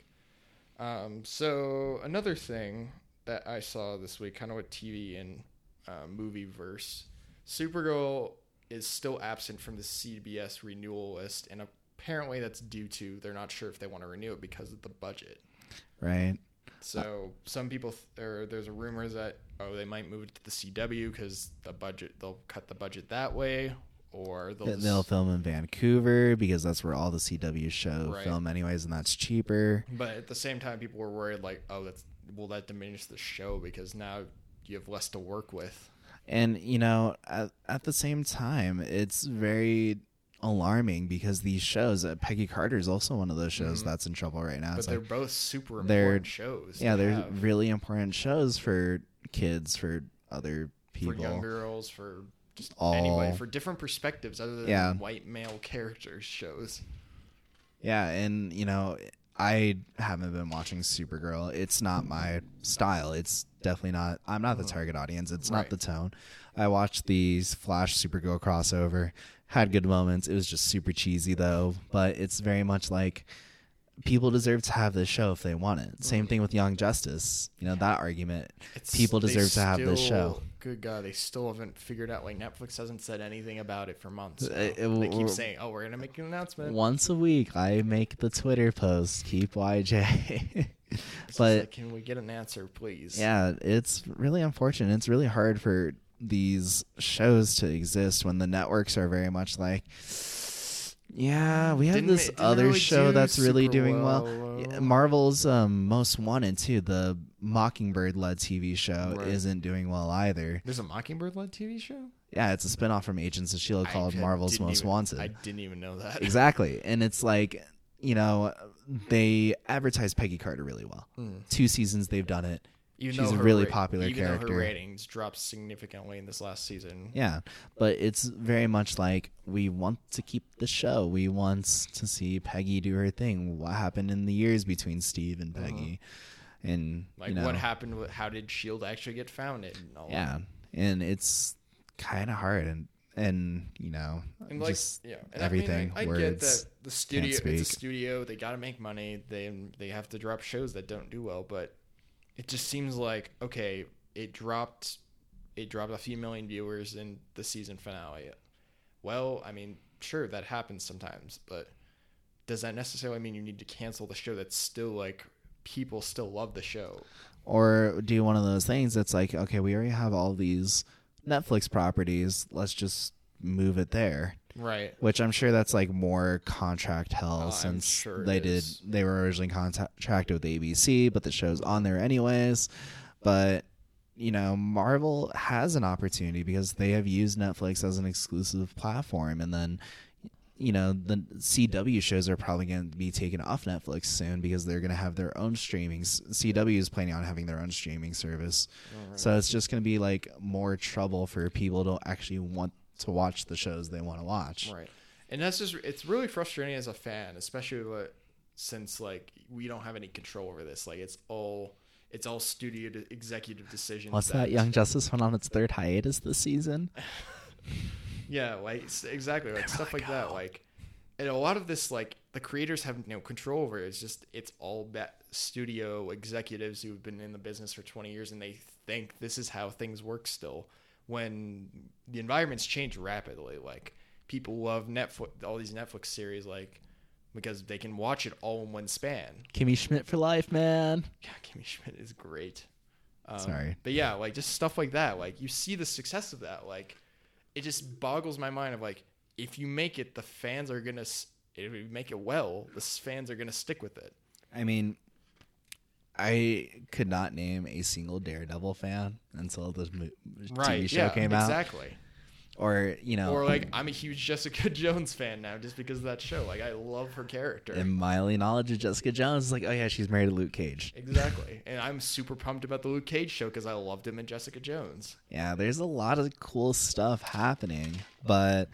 So another thing that I saw this week, kind of with TV and movie verse, Supergirl is still absent from the CBS renewal list, and apparently that's due to they're not sure if they want to renew it because of the budget. Right. So some people, there's a rumor that they might move it to the CW because they'll cut the budget that way, or they'll film in Vancouver because that's where all the CW show film anyways, and that's cheaper. But at the same time, people were worried like, will that diminish the show because now you have less to work with. And you know, at the same time, it's very alarming because these shows, Peggy Carter is also one of those shows that's in trouble right now. But it's they're like, both super important shows. Yeah, they're really important shows for kids, for other people, for young girls, for just anybody, for different perspectives other than white male characters shows. Yeah, and you know, I haven't been watching Supergirl. It's not my style. It's definitely not. I'm not the target audience. It's not the tone. I watched the Flash Supergirl crossover. Had good moments. It was just super cheesy though. But it's very much like people deserve to have this show if they want it. Same thing with Young Justice. You know, that argument. People deserve to have this show. Good God, they still haven't figured out. Like, Netflix hasn't said anything about it for months. They keep saying, we're going to make an announcement. Once a week, I make the Twitter post, keep YJ. But like, can we get an answer, please? Yeah, it's really unfortunate. It's really hard for these shows to exist when the networks are very much like, yeah, we have this other really show that's really doing well. Marvel's Most Wanted too, the Mockingbird-led TV show, isn't doing well either. There's a Mockingbird-led TV show? Yeah, it's a spinoff from Agents of S.H.I.E.L.D. called Marvel's Most Wanted. I didn't even know that. Exactly. And it's like, you know, they advertise Peggy Carter really well. 2 seasons they've done it. She's a really popular character. Even though her ratings dropped significantly in this last season. Yeah, but it's very much like we want to keep the show. We want to see Peggy do her thing. What happened in the years between Steve and Peggy? And like, you know, what happened? How did S.H.I.E.L.D. actually get founded? And all that. And it's kind of hard. And you know, and like, just everything. I get that the studio, it's a studio. They got to make money. They have to drop shows that don't do well, but it just seems like, okay, it dropped a few million viewers in the season finale. Well, I mean, sure, that happens sometimes, but does that necessarily mean you need to cancel the show that's still like people still love the show? Or do one of those things that's like, okay, we already have all these Netflix properties, let's just move it there. Right. Which I'm sure that's like more contract hell since they were originally contracted with ABC, but the show's on there anyways. But, you know, Marvel has an opportunity because they have used Netflix as an exclusive platform. And then, you know, the CW shows are probably going to be taken off Netflix soon because they're going to have their own streaming. CW is planning on having their own streaming service. Right. So it's just going to be like more trouble for people to actually want to watch the shows they want to watch. Right. And that's just, it's really frustrating as a fan, especially since like we don't have any control over this. Like it's all studio executive decisions. What's that? Young Justice went on its 3rd hiatus this season. Yeah, like exactly, like stuff like that. Like, and a lot of this, like the creators have no control over it. It's all studio executives who've been in the business for 20 years, and they think this is how things work still when the environments change rapidly. Like, people love Netflix, all these Netflix series, like, because they can watch it all in one span. Kimmy Schmidt for life, man. Yeah, Kimmy Schmidt is great. Sorry. But yeah, like, just stuff like that. Like, you see the success of that. Like, it just boggles my mind of, like, if you make it, the fans are going to, if you make it well, the fans are going to stick with it. I mean, I could not name a single Daredevil fan until the TV show came out. Exactly. Or, Or, like, I'm a huge Jessica Jones fan now just because of that show. Like, I love her character. And my only knowledge of Jessica Jones is like, oh, yeah, she's married to Luke Cage. Exactly. And I'm super pumped about the Luke Cage show because I loved him in Jessica Jones. Yeah, there's a lot of cool stuff happening. But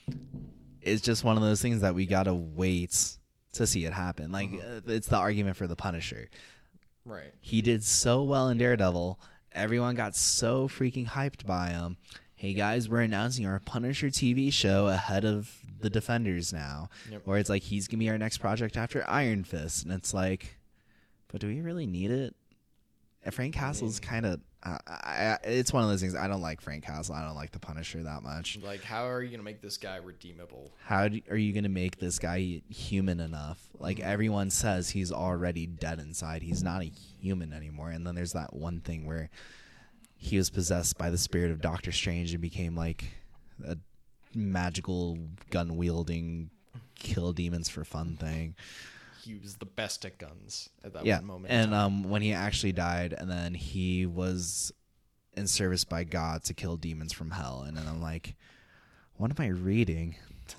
it's just one of those things that we got to wait to see it happen. Like, it's the argument for the Punisher. Right. He did so well in Daredevil. Everyone got so freaking hyped by him. Hey guys, we're announcing our Punisher TV show ahead of the Defenders now. Yep. Or it's like, he's going to be our next project after Iron Fist. And it's like, but do we really need it? Frank Castle's kind of... it's one of those things. I don't like Frank Castle. I don't like the Punisher that much. Like, how are you going to make this guy redeemable? Are you going to make this guy human enough? Like, everyone says he's already dead inside. He's not a human anymore. And then there's that one thing where he was possessed by the spirit of Doctor Strange and became like a magical gun-wielding kill demons for fun thing. He was the best at guns at that one moment. And when he actually died, and then he was in service by God to kill demons from hell. And then I'm like, what am I reading?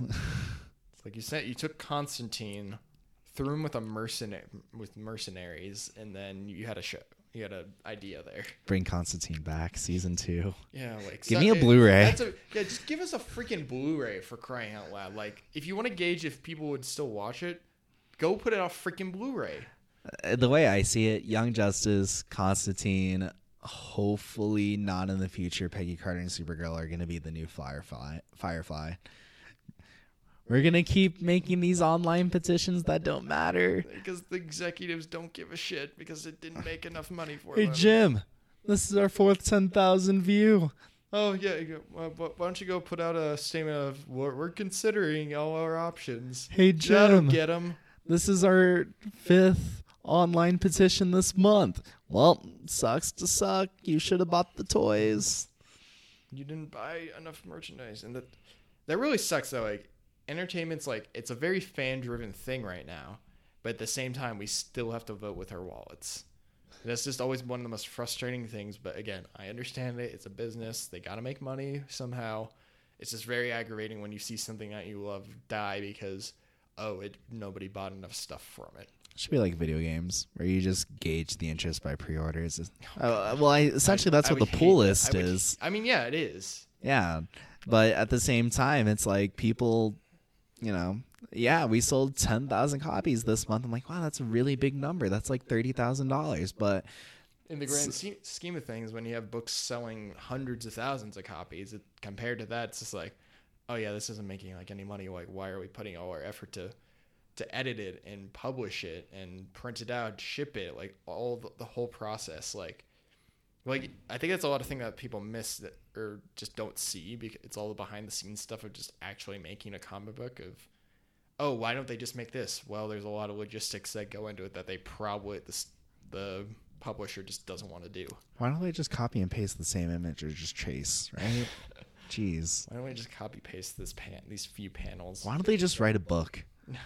It's like you said, you took Constantine, threw him with mercenaries, and then you had a show. You had an idea there. Bring Constantine back, season 2. Yeah, like give me a Blu-ray. Just give us a freaking Blu-ray for crying out loud. Like, if you want to gauge if people would still watch it, go put it on freaking Blu-ray. The way I see it, Young Justice, Constantine, hopefully not in the future, Peggy Carter and Supergirl are going to be the new Firefly. We're going to keep making these online petitions that don't matter. Because the executives don't give a shit because it didn't make enough money for them. Hey, Jim, this is our fourth 10,000 view. Oh, yeah. Why don't you go put out a statement of, we're considering all our options. Hey, Jim. That'll get them. This is our 5th online petition this month. Well, sucks to suck. You should have bought the toys. You didn't buy enough merchandise. And that really sucks, though. Like, entertainment's like, it's a very fan-driven thing right now, but at the same time, we still have to vote with our wallets. That's just always one of the most frustrating things. But again, I understand it. It's a business. They got to make money somehow. It's just very aggravating when you see something that you love die because, nobody bought enough stuff from it. It should be like video games where you just gauge the interest by pre-orders. Essentially, that's what the pull list is. I mean, yeah, it is. Yeah, but at the same time, it's like people... we sold 10,000 copies this month. I'm like, wow, that's a really big number. That's like $30,000. But in the grand scheme of things, when you have books selling hundreds of thousands of copies, compared to that, it's just like, oh yeah, this isn't making like any money. Like, why are we putting all our effort to edit it and publish it and print it out, ship it, like all the whole process, like I think that's a lot of things that people miss that or just don't see because it's all the behind the scenes stuff of just actually making a comic book of, oh, why don't they just make this? Well, there's a lot of logistics that go into it that they probably the publisher just doesn't want to do. Why don't they just copy and paste the same image or just trace, right? Jeez. Why don't we just copy paste these few panels? Why don't they just write a book?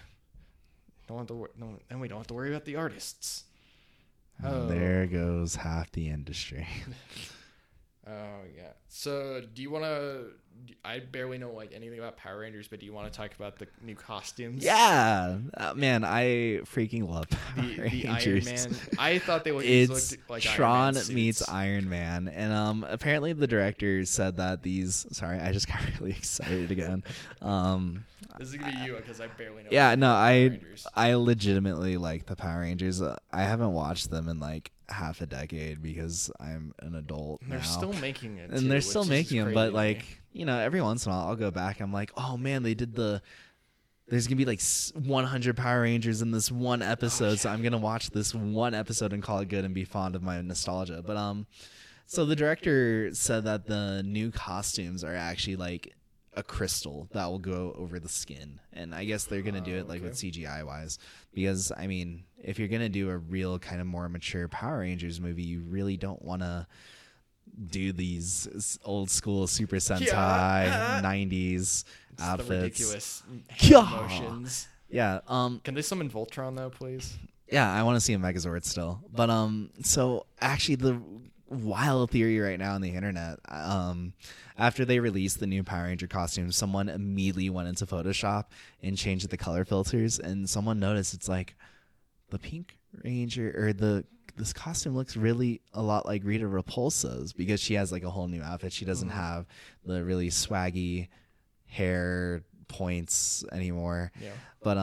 Then we don't have to worry about the artists. There goes half the industry. Oh, yeah. So, do you want to... I barely know like anything about Power Rangers, but do you want to talk about the new costumes? Yeah. Man, I freaking love Power Rangers. The Iron Man. I thought they looked like Tron Iron Man meets Iron Man. And apparently the director said that these... Sorry, I just got really excited again. This is going to be you because I barely know. Yeah, no, I legitimately like the Power Rangers. I haven't watched them in like half a decade because I'm an adult now. They're still making it. And they're still making them, but like, every once in a while I'll go back. I'm like, oh man, they did there's going to be like 100 Power Rangers in this one episode. So I'm going to watch this one episode and call it good and be fond of my nostalgia. But So the director said that the new costumes are actually like a crystal that will go over the skin, and I guess they're gonna do it like with CGI wise, because I mean, if you're gonna do a real kind of more mature Power Rangers movie, you really don't want to do these old school Super Sentai 90s outfits. The ridiculous emotions. Yeah. Can they summon Voltron though, please? Yeah, I want to see a Megazord still. But so actually the wild theory right now on the internet, after they released the new Power Ranger costumes, someone immediately went into Photoshop and changed the color filters, and someone noticed it's like the Pink Ranger or this costume looks really a lot like Rita Repulsa's, because she has like a whole new outfit. She doesn't have the really swaggy hair points anymore. Yeah. But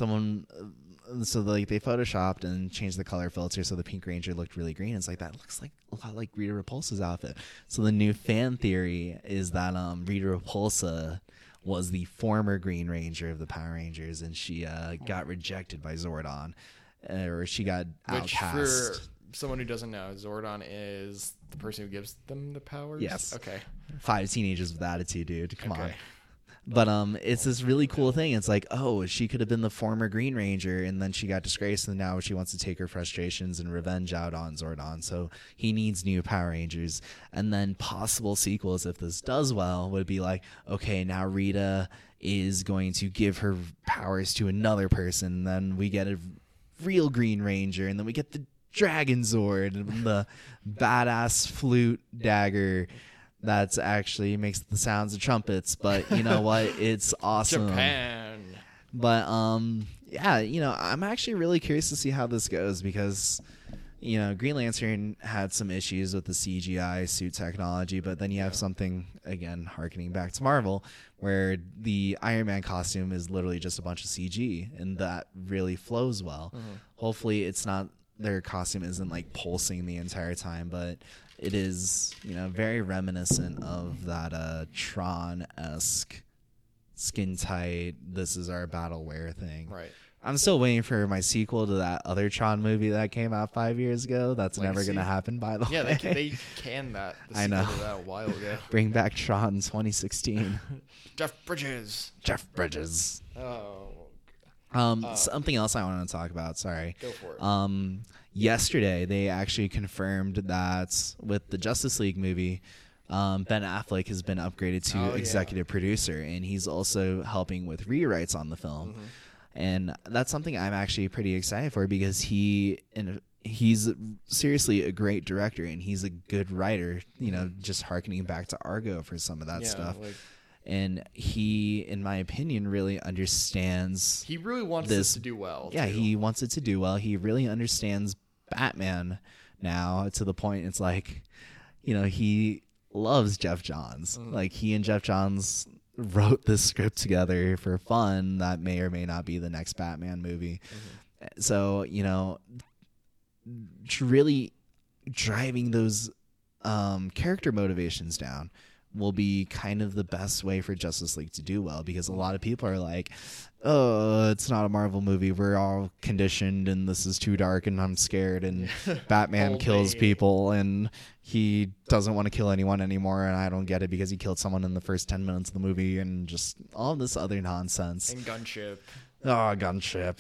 they photoshopped and changed the color filter so the Pink Ranger looked really green. It's like, that looks like a lot like Rita Repulsa's outfit. So the new fan theory is that Rita Repulsa was the former Green Ranger of the Power Rangers, and she got rejected by Zordon. Or she got outcast. Which, for someone who doesn't know, Zordon is the person who gives them the powers? Yes. Okay. 5 teenagers with attitude, dude. Come on. But it's this really cool thing. It's like, oh, she could have been the former Green Ranger, and then she got disgraced, and now she wants to take her frustrations and revenge out on Zordon. So he needs new Power Rangers. And then possible sequels, if this does well, would be like, okay, now Rita is going to give her powers to another person. Then we get a real Green Ranger, and then we get the Dragon Zord and the badass flute dagger that's actually makes the sounds of trumpets. But you know what? It's awesome. Japan. But yeah, I'm actually really curious to see how this goes, because Green Lantern had some issues with the CGI suit technology, but then you have something, again, harkening back to Marvel, where the Iron Man costume is literally just a bunch of CG, and that really flows well. Hopefully their costume isn't like pulsing the entire time, but it is, very reminiscent of that Tron-esque skin tight, this is our battle wear thing. Right. I'm still waiting for my sequel to that other Tron movie that came out 5 years ago. That's never going to happen, by the way. Yeah, they canned that. I know. That a while ago. Bring back Tron 2016. Jeff Bridges. Oh. Something else I wanted to talk about. Sorry. Go for it. Yesterday, they actually confirmed that with the Justice League movie, Ben Affleck has been upgraded to executive producer, and he's also helping with rewrites on the film. And that's something I'm actually pretty excited for, because he's seriously a great director, and he's a good writer, just hearkening back to Argo for some of that stuff. And he, in my opinion, really understands. He really wants this to do well. Yeah, he wants it to do well. He really understands Batman now, to the point it's like, he loves Jeff Johns. Like, he and Jeff Johns wrote this script together for fun that may or may not be the next Batman movie. So, really driving those character motivations down will be kind of the best way for Justice League to do well, because a lot of people are like, oh, it's not a Marvel movie, we're all conditioned and this is too dark and I'm scared, and Batman kills people and he doesn't want to kill anyone anymore, and I don't get it because he killed someone in the first 10 minutes of the movie, and just all this other nonsense. And Gunship. Oh, Gunship.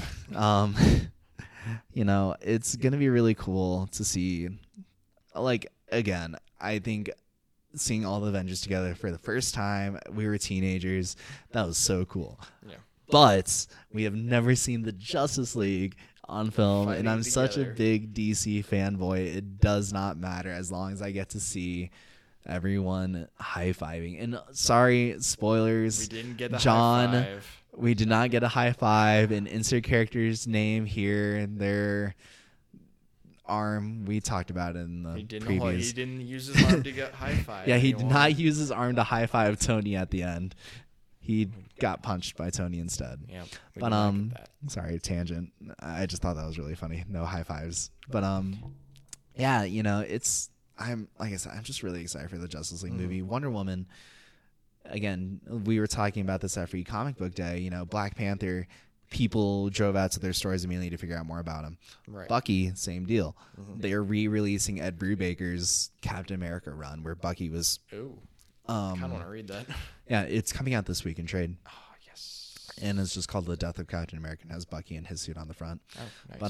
It's gonna be really cool to see, like, again, I think seeing all the Avengers together for the first time, we were teenagers, that was so cool. Yeah. But we have never seen the Justice League on film, and I'm such a big DC fanboy, it does not matter as long as I get to see everyone high-fiving. And sorry, spoilers, we didn't get a John, high five. We did not get a high five, and insert character's name here and their arm. We talked about it in the previews. He didn't use his arm to get high five. Yeah, he did not use his arm to high five Tony at the end. He got punched by Tony instead. Yeah. But sorry, tangent. I just thought that was really funny. No high fives. But yeah, I'm like I said, I'm just really excited for the Justice League movie. Wonder Woman. Again, we were talking about this at Free Comic Book Day. Black Panther people drove out to their stores immediately to figure out more about him. Right. Bucky, same deal. Mm-hmm. They are re-releasing Ed Brubaker's Captain America run, where Bucky was. Ooh, I kind of want to read that. Yeah, it's coming out this week in trade. Oh yes. And it's just called The Death of Captain America. And has Bucky in his suit on the front. Oh, nice.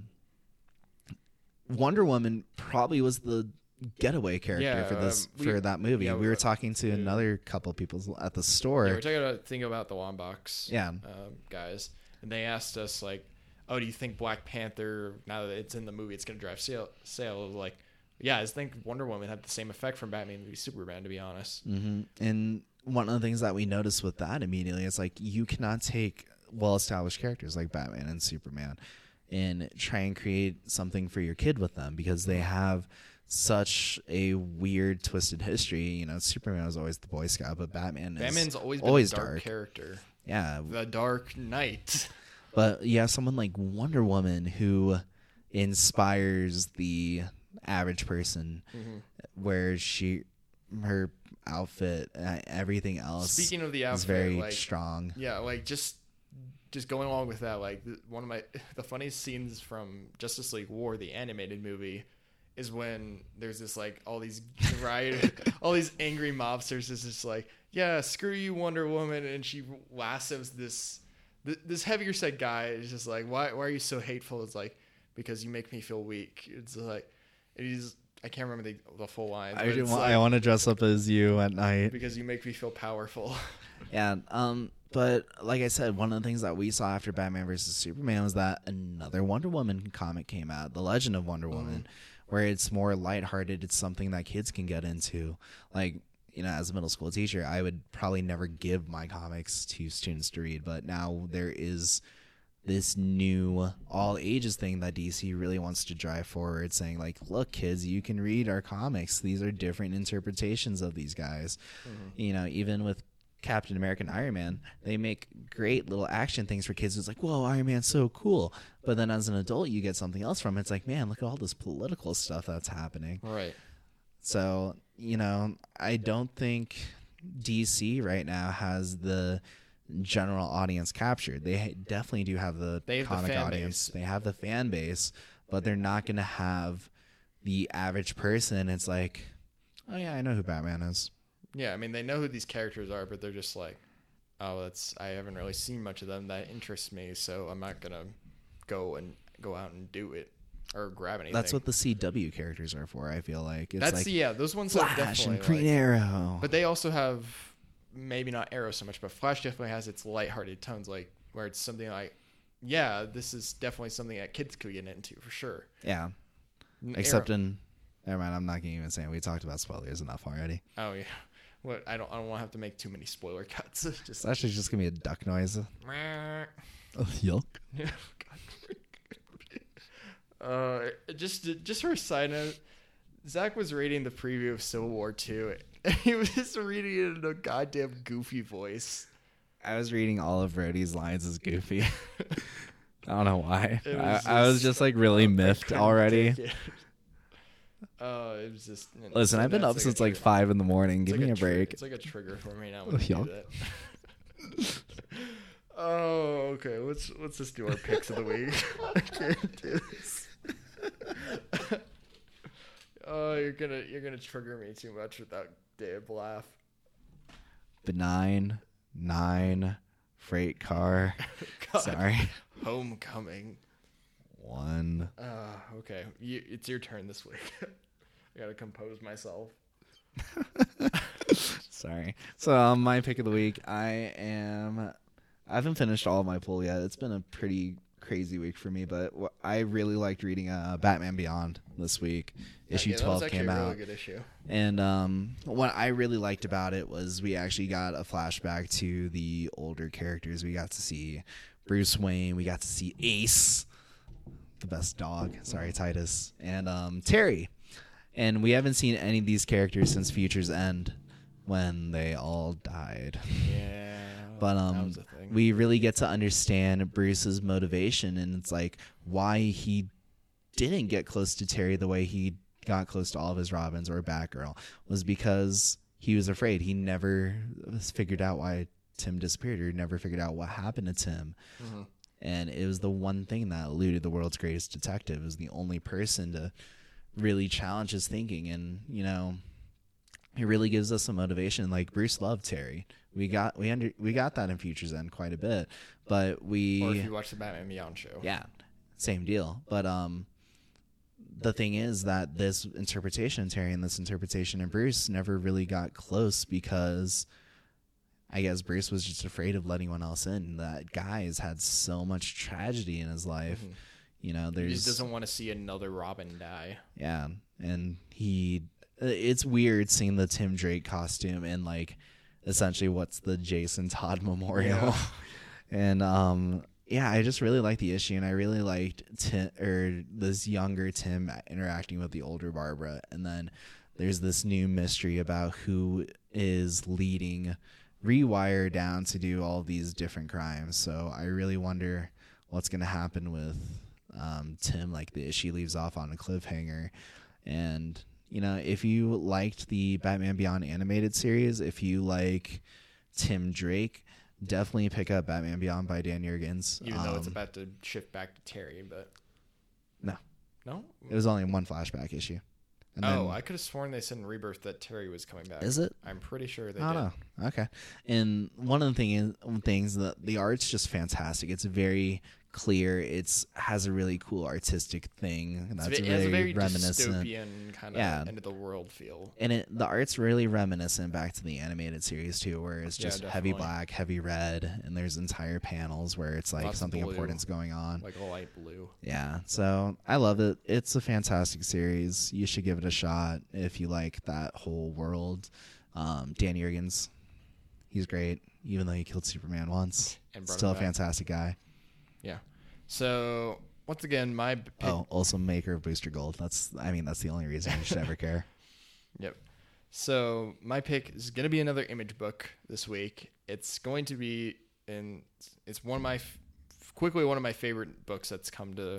But Wonder Woman probably was the getaway character for that movie. Yeah, we were talking to another couple of people at the store. Yeah, we were talking about the Wombox guys. And they asked us, like, oh, do you think Black Panther, now that it's in the movie, it's going to drive sales? Like, yeah, I think Wonder Woman had the same effect from Batman v Superman, to be honest. Mm-hmm. And one of the things that we noticed with that immediately is, like, you cannot take well-established characters like Batman and Superman and try and create something for your kid with them, because they have such a weird, twisted history. You know, Superman was always the Boy Scout, but Batman's always been a dark character. Yeah. The Dark Knight. But you have someone like Wonder Woman who inspires the average person, where her outfit, everything else. Speaking of the outfit, is very strong. Yeah, like just going along with that, like one of the funniest scenes from Justice League War, the animated movie, is when there's this, like, all these all these angry mobsters is just like, yeah, screw you, Wonder Woman, and she lassos this heavier set guy. Is just like, why are you so hateful? It's like, because you make me feel weak. It's like, I can't remember the full line. I want to dress up as you at night because you make me feel powerful. Yeah. But like I said, one of the things that we saw after Batman vs Superman was that another Wonder Woman comic came out, The Legend of Wonder Woman, where it's more lighthearted. It's something that kids can get into. Like, you know, as a middle school teacher, I would probably never give my comics to students to read, but now there is this new all ages thing that DC really wants to drive forward, saying, like, look, kids, you can read our comics. These are different interpretations of these guys. You know, even with Captain America and Iron Man, they make great little action things for kids. It's like, whoa, Iron Man's so cool. But then as an adult, you get something else from it. It's like, man, look at all this political stuff that's happening. Right. So, you know, I don't think DC right now has the general audience captured. They definitely do have the comic audience. They have the fan base, but they're not going to have the average person. It's like, oh yeah, I know who Batman is. Yeah, I mean, they know who these characters are, but they're just like, oh, I haven't really seen much of them that interests me, so I'm not gonna go out and do it or grab anything. That's what the CW characters are for. I feel like those ones Flash are definitely and Green Arrow, but they also have maybe not Arrow so much, but Flash definitely has its lighthearted tones, like where it's something like, yeah, this is definitely something that kids could get into for sure. Yeah, except in. Never mind. I'm not gonna even say it. We talked about spoilers enough already. Oh yeah. What I don't want to have to make too many spoiler cuts. It's actually just gonna be a duck noise. Oh, yuck. Yeah. Just for a side note, Zach was reading the preview of Civil War 2. And he was just reading it in a goddamn goofy voice. I was reading all of Rhodey's lines as Goofy. I don't know why. I was just like really miffed already. It was just. Listen, I've been up since like 5 in the morning. Give me a break. It's like a trigger for me now when you do that. Oh, okay. Let's just do our picks of the week. I can't do this. Oh, you're gonna trigger me too much with that damn laugh. Benign 9 freight car. Sorry. Homecoming. 1. Okay. It's your turn this week. I gotta compose myself. Sorry. So my pick of the week, I haven't finished all of my pool yet. It's been a pretty crazy week for me, but I really liked reading Batman Beyond this week. Issue 12 came out. That was actually a really good issue. And what I really liked about it was we actually got a flashback to the older characters. We got to see Bruce Wayne. We got to see Ace, the best dog. Sorry, Titus. And Terry. And we haven't seen any of these characters since Future's End when they all died. Yeah. But we really get to understand Bruce's motivation, and it's like why he didn't get close to Terry the way he got close to all of his Robins or Batgirl was because he was afraid. He never figured out why Tim disappeared, or never figured out what happened to Tim. Mm-hmm. And it was the one thing that eluded the world's greatest detective. It was the only person to really challenge his thinking. And, you know, it really gives us some motivation. Like, Bruce loved Terry. We got that in Future's End quite a bit. But or if you watch the Batman Beyond show. Yeah, same deal. But the thing is that this interpretation of Terry and this interpretation of Bruce never really got close because I guess Bruce was just afraid of letting anyone else in. That guy has had so much tragedy in his life. Mm-hmm. You know, he just doesn't want to see another Robin die. Yeah, and it's weird seeing the Tim Drake costume in, like, essentially what's the Jason Todd memorial. Yeah. And yeah, I just really liked the issue, and I really liked this younger Tim interacting with the older Barbara. And then there's this new mystery about who is leading Rewire down to do all these different crimes. So I really wonder what's going to happen with Tim. Like, the issue leaves off on a cliffhanger. And, you know, if you liked the Batman Beyond animated series, if you like Tim Drake, definitely pick up Batman Beyond by Dan Jurgens. Even though it's about to shift back to Terry, but no, it was only one flashback issue. And I could have sworn they said in Rebirth that Terry was coming back. Is it? I'm pretty sure they did. Oh, okay. And one of the things that the art's just fantastic. It's very clear. It has a really cool artistic thing. It has a very dystopian kind of end of the world feel. And the art's really reminiscent back to the animated series too, where it's just heavy black, heavy red, and there's entire panels where it's like something important's going on. Like a light blue. Yeah. So I love it. It's a fantastic series. You should give it a shot if you like that whole world. Dan Jurgens, he's great, even though he killed Superman once. And still a fantastic guy. Yeah. So once again, my pick. Also maker of Booster Gold. That's the only reason you should ever care. Yep. So my pick is going to be another Image book this week. It's going to be it's one of my one of my favorite books that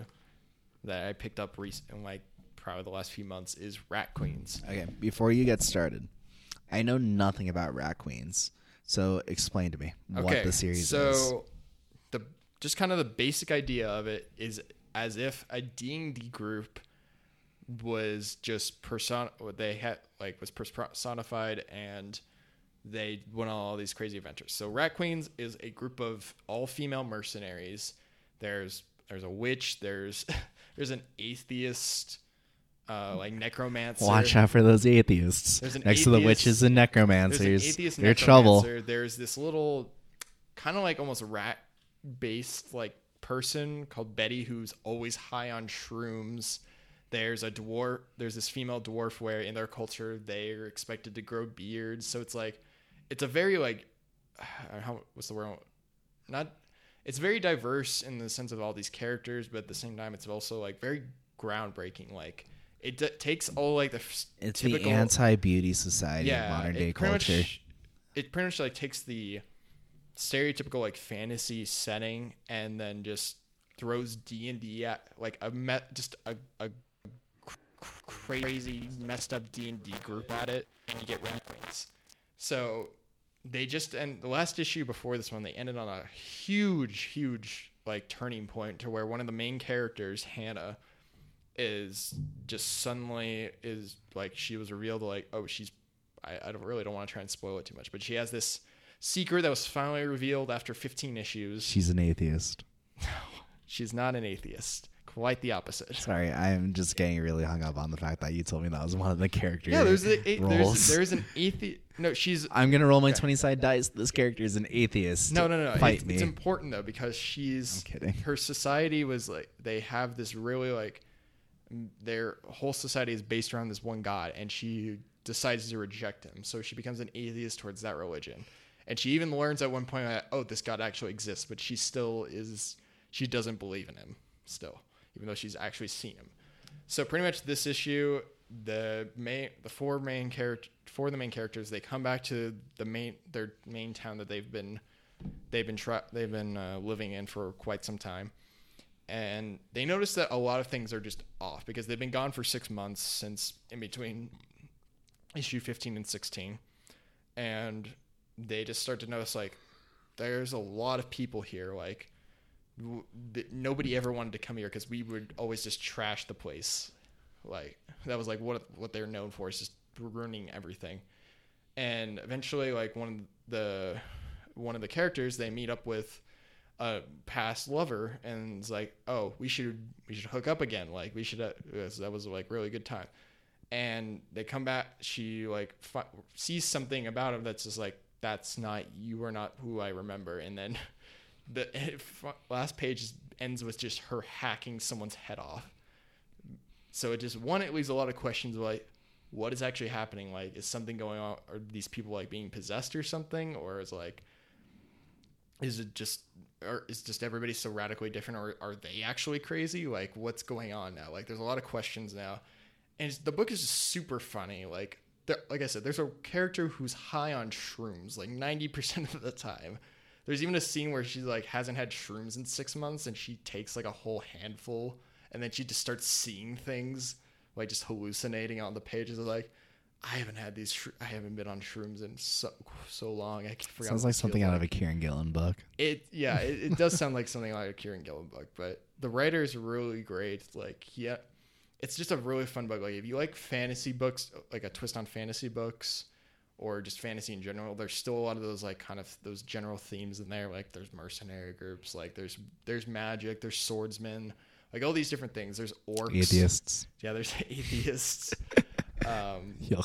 I picked up in like probably the last few months is Rat Queens. Okay, before you get started, I know nothing about Rat Queens, so explain to me what the series is. So just kind of the basic idea of it is as if a D&D group was just personified, and they went on all these crazy adventures. So Rat Queens is a group of all female mercenaries. There's a witch. There's an atheist, like necromancer. Watch out for those atheists. Next to the witches and necromancers. They're trouble. There's this little kind of like almost rat based like person called Betty who's always high on shrooms. There's this female dwarf where in their culture they're expected to grow beards. So it's a very like what's the word? It's very diverse in the sense of all these characters, but at the same time it's also like very groundbreaking. Like it takes all like it's typical, the anti-beauty society of modern day culture. It pretty much like takes the stereotypical like fantasy setting and then just throws D&D at like a crazy messed up D&D group at it, and you get Rat Queens. So and the last issue before this one, they ended on a huge like turning point to where one of the main characters, Hannah, is just suddenly is like she was revealed to like I don't want to try and spoil it too much, but she has this secret that was finally revealed after 15 issues. She's an atheist. No, she's not an atheist. Quite the opposite. Sorry, I'm just getting really hung up on the fact that you told me that was one of the characters. Yeah, there's an atheist. No, I'm gonna roll my 20-sided dice. This character is an atheist. No. Fight me. It's important though because I'm kidding. Her society was like they have this really like their whole society is based around this one god, and she decides to reject him. So she becomes an atheist towards that religion. And she even learns at one point that, this God actually exists, but she doesn't believe in him still, even though she's actually seen him. So pretty much this issue, four main characters, they come back to their main town that they've been living in for quite some time. And they notice that a lot of things are just off because they've been gone for 6 months since in between issue 15 and 16. And they just start to notice like there's a lot of people here. Like nobody ever wanted to come here because we would always just trash the place. Like that was like what they're known for, is just ruining everything. And eventually, like one of the characters, they meet up with a past lover, and it's like, oh, we should hook up again. Like we should. That was like really good time. And they come back. She like sees something about him that's just like, you are not who I remember. And then the last page ends with just her hacking someone's head off. So it leaves a lot of questions like, what is actually happening? Like, is something going on? Are these people like being possessed or something? Or is just everybody so radically different? Or are they actually crazy? Like, what's going on now? Like, there's a lot of questions now. And the book is just super funny. Like I said, there's a character who's high on shrooms, like 90% of the time. There's even a scene where she like hasn't had shrooms in 6 months, and she takes like a whole handful, and then she just starts seeing things, like just hallucinating on the pages. Like, I haven't been on shrooms in so long. I forgot. Sounds like something out of a Kieran Gillen book. It does sound like something like a Kieran Gillen book, but the writer is really great. Like, yeah, it's just a really fun book. Like, if you like fantasy books, like a twist on fantasy books, or just fantasy in general, there's still a lot of those like kind of those general themes in there. Like, there's mercenary groups, like there's magic, there's swordsmen, like all these different things. There's orcs, atheists. Yeah, there's atheists. Yuck.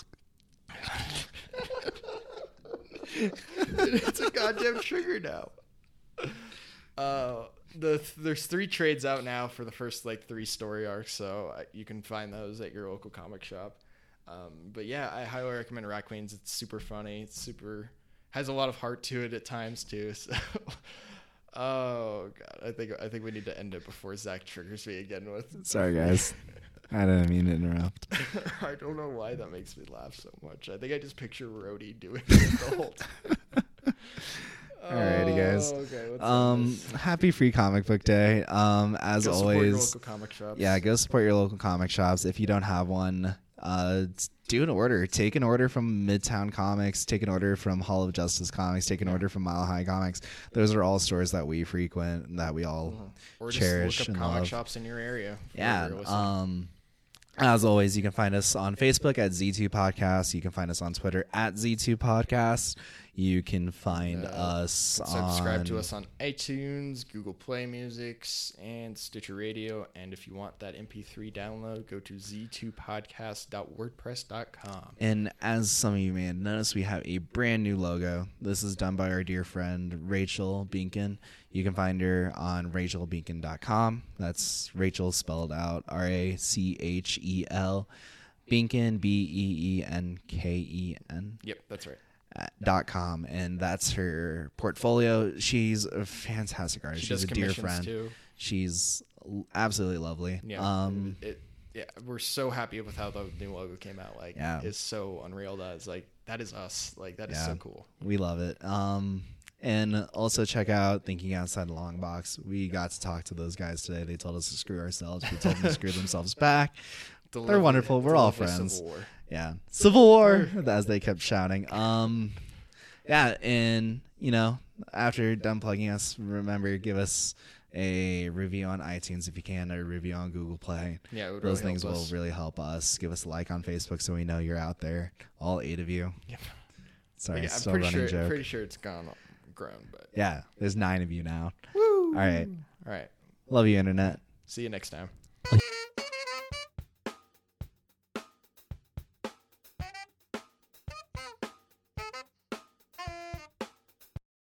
It's a goddamn trigger now. There's 3 trades out now for the first like 3 story arcs, so you can find those at your local comic shop. But yeah, I highly recommend Rat Queens. It's super funny. It's has a lot of heart to it at times too. So, oh god, I think we need to end it before Zach triggers me again with. Sorry guys, I didn't mean to interrupt. I don't know why that makes me laugh so much. I think I just picture Rhodey doing it the whole time. Alrighty, guys. Okay, happy Free Comic Book Day. As go always, support your local comic shops. Yeah, go support your local comic shops. If you don't have one, do an order. Take an order from Midtown Comics. Take an order from Hall of Justice Comics. Take an order from Mile High Comics. Those are all stores that we frequent and that we all or cherish just look up and comic love. shops in your area. Yeah. As always, you can find us on Facebook at Z2 Podcast. You can find us on Twitter at Z2 Podcast. You can find us subscribe to us on iTunes, Google Play Music, and Stitcher Radio. And if you want that MP3 download, go to z2podcast.wordpress.com. And as some of you may have noticed, we have a brand new logo. This is done by our dear friend Rachel Beanken. You can find her on rachelbeanken.com. That's Rachel spelled out RACHEL. Beanken, BEENKEN. Yep, that's right. .com, and that's her portfolio. She's a fantastic artist. She's a dear friend. Too. She's absolutely lovely. Yeah, we're so happy with how the new logo came out. Like, it's so unreal. That is us. Like, that is so cool. We love it. And also check out Thinking Outside the Long Box. We got to talk to those guys today. They told us to screw ourselves. We told them to screw themselves back. They're wonderful. We're all friends. Civil War. Yeah. Civil War, as they kept shouting. Yeah, and, after done plugging us, remember, give us a review on iTunes if you can, or a review on Google Play. Yeah, it would Those really things help will us. really help us. Give us a like on Facebook so we know you're out there. All 8 of you. Yep. Sorry, I'm still pretty running sure. joke. Pretty sure it's grown, but Yeah, there's 9 of you now. woo! All right. All right. Love you, Internet. See you next time.